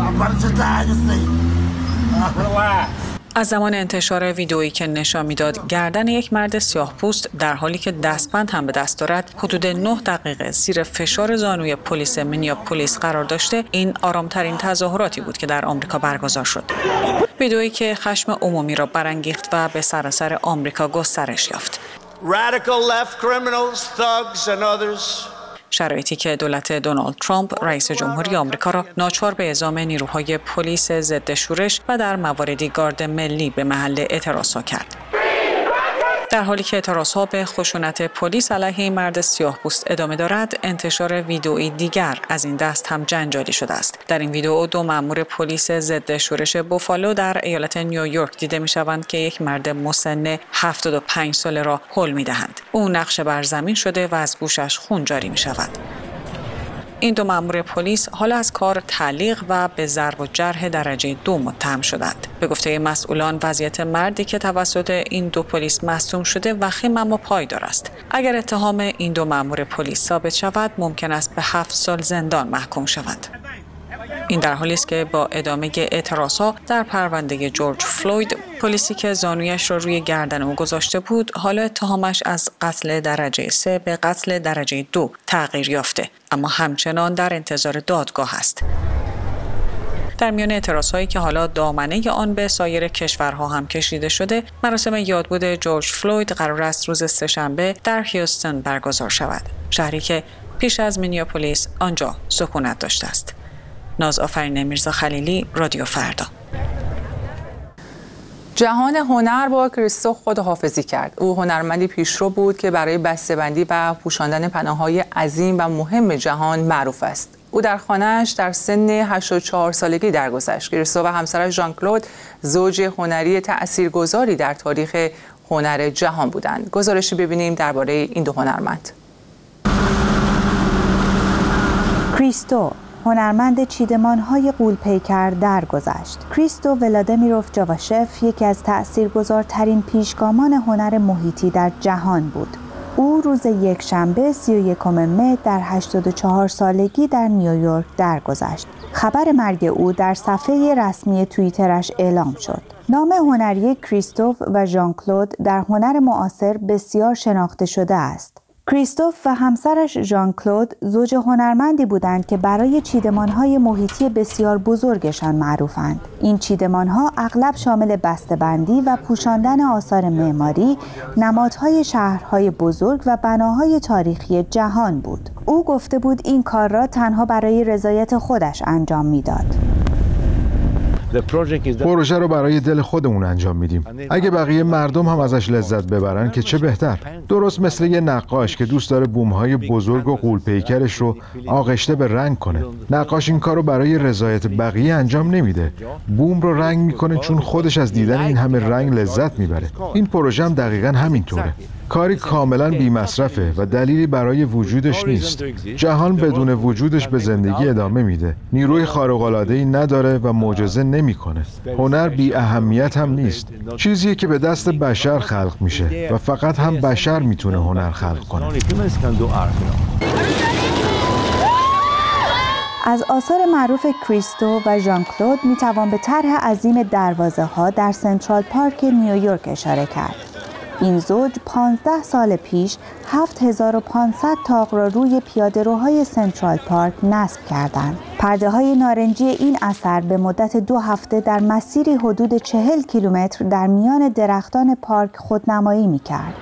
از زمان انتشار ویدئویی که نشان میداد گردن یک مرد سیاه‌پوست در حالی که دستبند هم به دست دارد حدود 9 دقیقه زیر فشار زانوی پلیس مینیاپولیس قرار داشته، این آرامترین تظاهراتی بود که در آمریکا برگزار شد. ویدئویی که خشم عمومی را برانگیخت و به سراسر آمریکا گسترش یافت. شرایطی که دولت دونالد ترامپ رئیس جمهوری آمریکا را ناچار به اعزام نیروهای پلیس ضد شورش و در مواردی گارد ملی به محل اعتراضها کرد. در حالی که اعتراضها به خشونت پلیس علیه این مرد سیاه‌پوست ادامه دارد، انتشار ویدئویی دیگر از این دست هم جنجالی شده است. در این ویدئو 2 مأمور پلیس ضد شورش بوفالو در ایالت نیویورک دیده می‌شوند که یک مرد مسن 75 ساله را هل می‌دهند. او نقش بر زمین شده و از گوشش خون جاری می‌شود. این 2 مأمور پلیس حالا از کار تعلیق و به ضرب و جرح درجه 2 متهم شدند. به گفته مسئولان، وضعیت مردی که توسط این 2 پلیس مصدوم شده وخیم اما پایدار است. اگر اتهام این 2 مأمور پلیس ثابت شود، ممکن است به 7 سال زندان محکوم شوند. این در حالی است که با ادامه اعتراضها در پرونده جورج فلوید، پلیسی که زانویش را روی گردن او گذاشته بود، حالا اتهامش از قتل درجه 3 به قتل درجه 2 تغییر یافته، اما همچنان در انتظار دادگاه است. در میان اعتراضهایی که حالا دامنه آن به سایر کشورها هم کشیده شده، مراسم یادبود جورج فلوید قرار است روز سه‌شنبه در هیوستن برگزار شود، شهری که پیش از مینیاپولیس آنجا سکونت داشته است. نازآفرین میرزا خلیلی، رادیو فردا. جهان هنر با کریستوف خداحافظی کرد. او هنرمندی پیشرو بود که برای بسته‌بندی و پوشاندن پناه‌های عظیم و مهم جهان معروف است. او در خانه‌اش در سن 84 سالگی درگذشت. کریستوف و همسرش ژان کلود زوج هنری تأثیرگذاری در تاریخ هنر جهان بودند. گزارشی ببینیم درباره این دو هنرمند. کریستوف هنرمند چیدمان‌های غول‌پیکر درگذشت. کریستو ولادیمیروف جاواشف یکی از تأثیرگذارترین پیشگامان هنر محیطی در جهان بود. او روز یکشنبه 31 مه در 84 سالگی در نیویورک درگذشت. خبر مرگ او در صفحه رسمی توییترش اعلام شد. نام هنری کریستوف و ژان کلود در هنر معاصر بسیار شناخته شده است. کریستوف و همسرش ژان کلود زوج هنرمندی بودند که برای چیدمان‌های محیطی بسیار بزرگشان معروفند. این چیدمان‌ها اغلب شامل بسته‌بندی و پوشاندن آثار معماری، نمادهای شهرهای بزرگ و بناهای تاریخی جهان بود. او گفته بود این کار را تنها برای رضایت خودش انجام می‌داد. پروژه رو برای دل خودمون انجام میدیم. اگه بقیه مردم هم ازش لذت ببرن که چه بهتر. درست مثل یه نقاش که دوست داره بوم‌های بزرگ و غول‌پیکرش رو آغشته به رنگ کنه. نقاش این کارو برای رضایت بقیه انجام نمیده. بوم رو رنگ میکنه چون خودش از دیدن این همه رنگ لذت میبره. این پروژه هم دقیقاً همینطوره. کاری کاملا بی مصرفه و دلیلی برای وجودش نیست. جهان بدون وجودش به زندگی ادامه میده. نیروی خارق‌العاده‌ای نداره و معجزه نمیکنه. هنر بی اهمیت هم نیست. چیزیه که به دست بشر خلق میشه و فقط هم بشر میتونه هنر خلق کنه. از آثار معروف کریستو و ژان کلود میتوان به طرح عظیم دروازه ها در سنترال پارک نیویورک اشاره کرد. این زوج 15 سال پیش 7500 تاق را روی پیاده‌روهای سنترال پارک نصب کردند. پرده‌های نارنجی این اثر به مدت 2 هفته در مسیری حدود 40 کیلومتر در میان درختان پارک خودنمایی می‌کرد.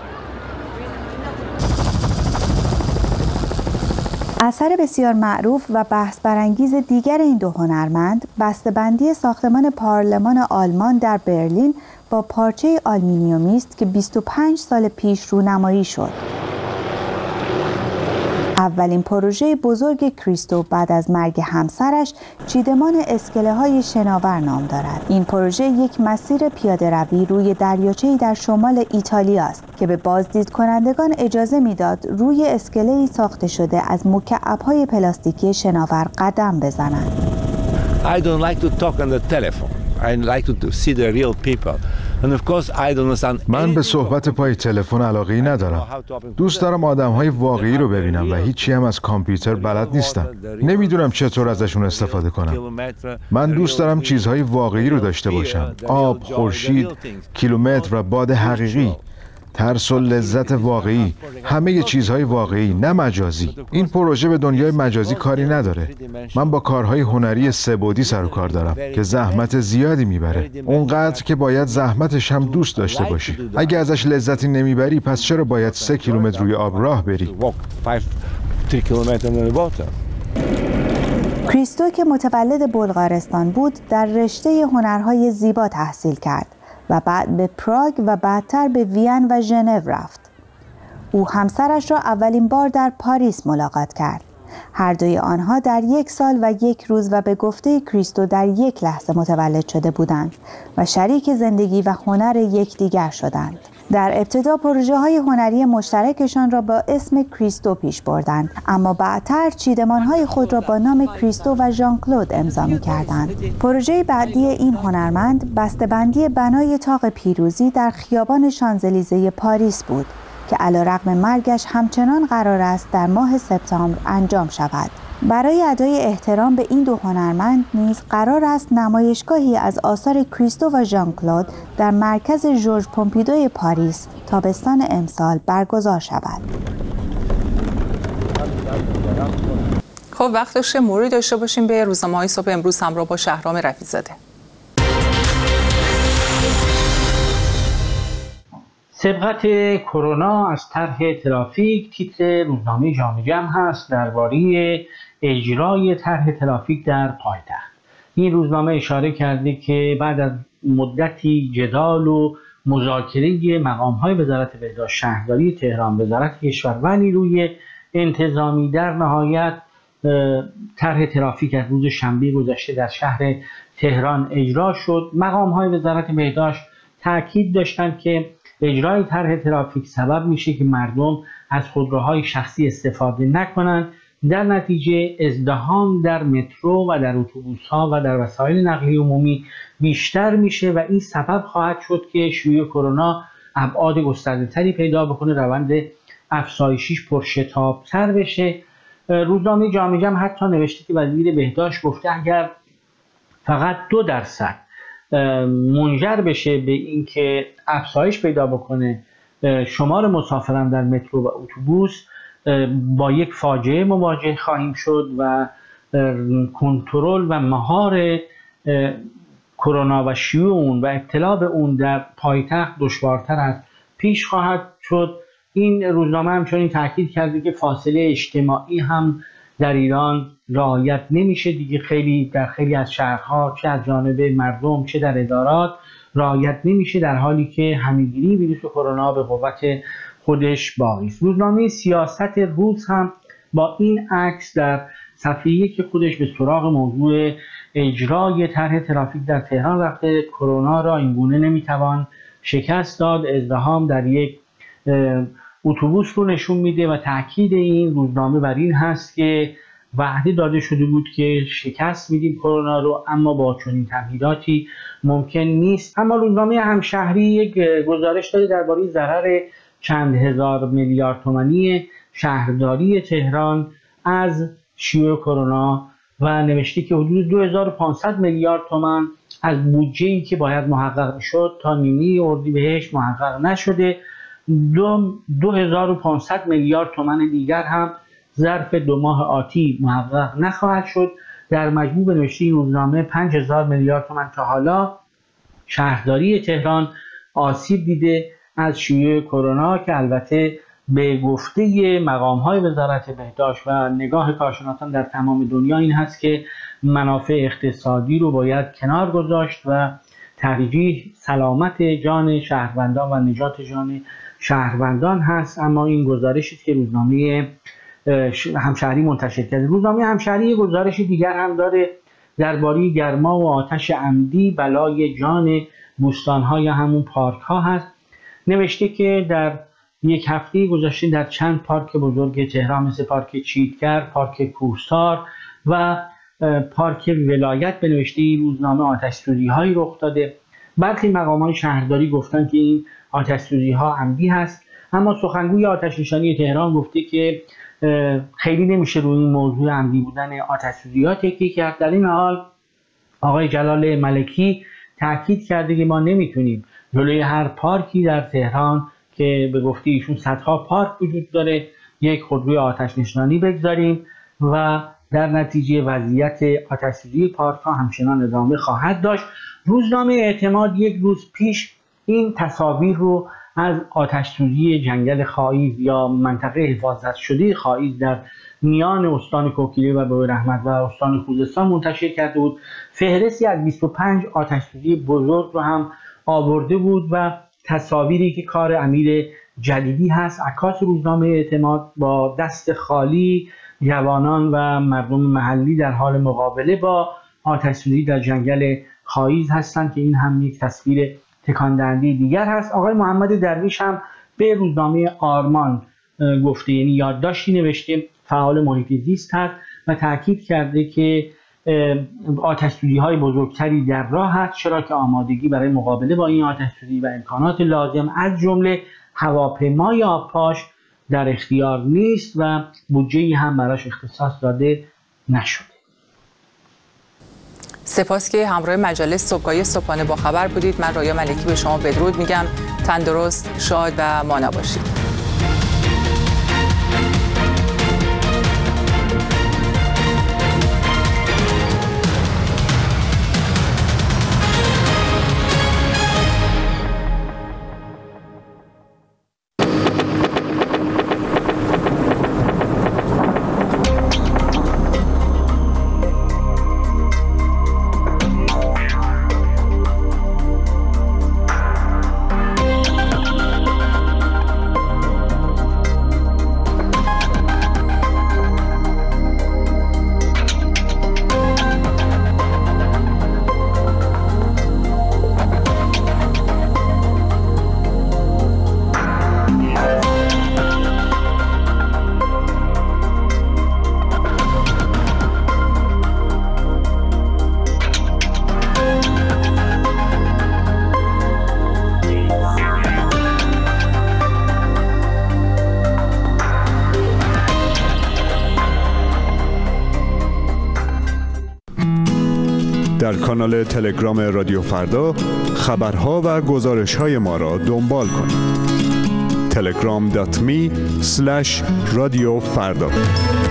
اثر بسیار معروف و بحث برانگیز دیگر این دو هنرمند بسته‌بندی ساختمان پارلمان آلمان در برلین با پارچه آلومینیومی است که 25 سال پیش رونمایی شد. اولین پروژه بزرگ کریستو بعد از مرگ همسرش چیدمان اسکله‌های شناور نام دارد. این پروژه یک مسیر پیاده‌روی روی دریاچه‌ای در شمال ایتالیا است که به بازدید کنندگان اجازه میداد روی اسکله‌ای ساخته شده از مکعب‌های پلاستیکی شناور قدم بزنند. I don't like to talk on the telephone. I like to see the real people. And of course I don't understand. من به صحبت پای تلفن علاقه‌ای ندارم. دوست دارم آدم‌های واقعی رو ببینم و هیچی هم از کامپیوتر بلد نیستم. نمیدونم چطور ازشون استفاده کنم. من دوست دارم چیزهای واقعی رو داشته باشم. آب، خورشید، کیلومتر و باد حقیقی. ترس و لذت واقعی، همه چیزهای واقعی، نه مجازی. این پروژه به دنیای مجازی کاری نداره. من با کارهای هنری سه‌بعدی سر و کار دارم که زحمت زیادی میبره. اونقدر که باید زحمتش هم دوست داشته باشی. اگه ازش لذتی نمیبری پس چرا باید 3 کیلومتر روی آب راه بری؟ کریستو که متولد بلغارستان بود در رشته هنرهای زیبا تحصیل کرد و بعد به پراگ و بعدتر به وین و ژنو رفت. او همسرش را اولین بار در پاریس ملاقات کرد. هر دوی آنها در 1 سال و 1 روز و به گفته کریستو در 1 لحظه متولد شده بودند و شریک زندگی و هنر یکدیگر شدند. در ابتدا پروژه‌های هنری مشترکشان را با اسم کریستو پیش بردند، اما بعدتر چیدمان‌های خود را با نام کریستو و ژان کلود امضا می‌کردند. پروژه بعدی این هنرمند بسته‌بندی بنای طاق پیروزی در خیابان شانزلیزه پاریس بود که علیرغم مرگش همچنان قرار است در ماه سپتامبر انجام شود. برای ادای احترام به این دو هنرمند نیز قرار است نمایشگاهی از آثار کریستو و ژان کلود در مرکز ژورژ پومپیدوی پاریس تابستان امسال برگزار شود. خب وقت داشته موردی داشته باشیم به روزنامه‌های صبح امروز همراه با شهرام رفیع‌زاده. سبقت کرونا از طرح ترافیک تیتر روزنامه جامعه جمع هست درباره اجرای طرح ترافیک در پایتخت. این روزنامه اشاره کرده که بعد از مدتی جدال و مذاکره مقام‌های وزارت بهداشت، شهرداری تهران، وزارت کشور و نیروی انتظامی در نهایت طرح ترافیک از روز شنبه گذشته در شهر تهران اجرا شد. مقام‌های وزارت بهداشت تاکید داشتند که اجرای طرح ترافیک سبب میشه که مردم از خودروهای شخصی استفاده نکنند. در نتیجه ازدحام در مترو و در اتوبوس‌ها و در وسایل نقلیه عمومی بیشتر میشه و این سبب خواهد شد که شیوع کرونا ابعاد گسترده‌تری پیدا بکنه، روند افزایشیش پرشتاب‌تر بشه. روزنامه جامعه جمع حتی نوشته که وزیر بهداشت گفته اگر فقط 2% منجر بشه به اینکه افزایش پیدا بکنه شمار مسافران در مترو و اتوبوس، با یک فاجعه مواجه خواهیم شد و کنترل و مهار کرونا و شیوع اون و ابتلا به اون در پایتخت دشوارتر از پیش خواهد شد. این روزنامه همچنین تاکید کرده که فاصله اجتماعی هم در ایران رعایت نمیشه دیگه. در خیلی از شهرها چه از جانب مردم چه در ادارات رعایت نمیشه، در حالی که همه‌گیری ویروس کرونا به قوت خودش باقی است. روزنامه سیاست روز هم با این عکس در صفحه 1 خودش به سراغ موضوع اجرای طرح ترافیک در تهران رفته. کرونا را اینگونه نمیتوان شکست داد، ازدحام در یک اتوبوس رو نشون میده و تاکید این روزنامه بر این هست که وعده داده شده بود که شکست میدیم کرونا رو، اما با چنین تمهیداتی ممکن نیست. اما روزنامه همشهری یک گزارش داده درباره ضرر چند هزار میلیارد تومانی شهرداری تهران از شیوع کرونا و نوشته که حدود 2500 میلیارد تومان از بودجه‌ای که باید محقق میشد تا نیمه اردیبهشت محقق نشده. 2500 میلیارد تومان دیگر هم ظرف 2 ماه آتی محقق نخواهد شد. در مجموع به نوشته این روزنامه 5000 میلیارد تومان تا حالا شهرداری تهران آسیب دیده از شیوع کرونا، که البته به گفته مقام‌های وزارت بهداشت و نگاه کارشناسان در تمام دنیا این هست که منافع اقتصادی رو باید کنار گذاشت و ترجیح سلامت جان شهروندان و نجات جان شهروندان هست. اما این گزارشی که روزنامه همشهری منتشر کرده. روزنامه همشهری گزارش دیگر هم داره درباره گرما و آتش عمدی بلای جان بوستان‌ها یا همون پارک‌ها هست. نوشته که در یک هفته گذشته در چند پارک بزرگ تهران مثل پارک چیتگر، پارک کوهسار و پارک ولایت به نوشته روزنامه آتش‌سوزی‌هایی رخ داده. برخی مقامات شهرداری گفتن که این آتش‌سوزی‌ها عمدی هست، اما سخنگوی آتش‌نشانی تهران گفته که خیلی نمیشه روی این موضوع عمدی بودن آتش‌سوزی‌ها تکیه کرد. در این حال آقای جلال ملکی تاکید کرده که ما نمیتونیم جلوی هر پارکی در تهران که به گفته ایشون صدها پارک وجود داره یک خودروی آتش‌نشانی بگذاریم و در نتیجه وضعیت آتش‌سوزی پارک‌ها همچنان ادامه خواهد داشت. روزنامه اعتماد یک روز پیش این تصاویر رو از آتش‌سوزی جنگل خاییز یا منطقه حفاظت شده خاییز در میان استان کوکیله و بویراحمد و استان خوزستان منتشر کرده بود. فهرستی از 25 آتش‌سوزی بزرگ رو هم آورده بود و تصاویری که کار امیر جلیلی هست. عکاس روزنامه اعتماد با دست خالی جوانان و مردم محلی در حال مقابله با آتش‌سوزی در جنگل خاییز هستند که این هم یک تصویر تکان دهنده دیگر هست. آقای محمد درویش هم به روزنامه آرمان گفته، یعنی یادداشتی نوشته، فعال محیط زیست هست و تاکید کرده که آتش‌سوزی‌های بزرگتری در راه هست، چرا که آمادگی برای مقابله با این آتش‌سوزی و امکانات لازم از جمله هواپیمای آبپاش در اختیار نیست و بودجه‌ای هم براش اختصاص داده نشده. سپاس که همراه مجله صبحگاهی صبحانه با خبر بودید. من رویا ملکی به شما بدرود میگم. تندرست، شاد و مانا باشید. در کانال تلگرام رادیو فردا خبرها و گزارش‌های ما را دنبال کنید. telegram.me/رادیو فردا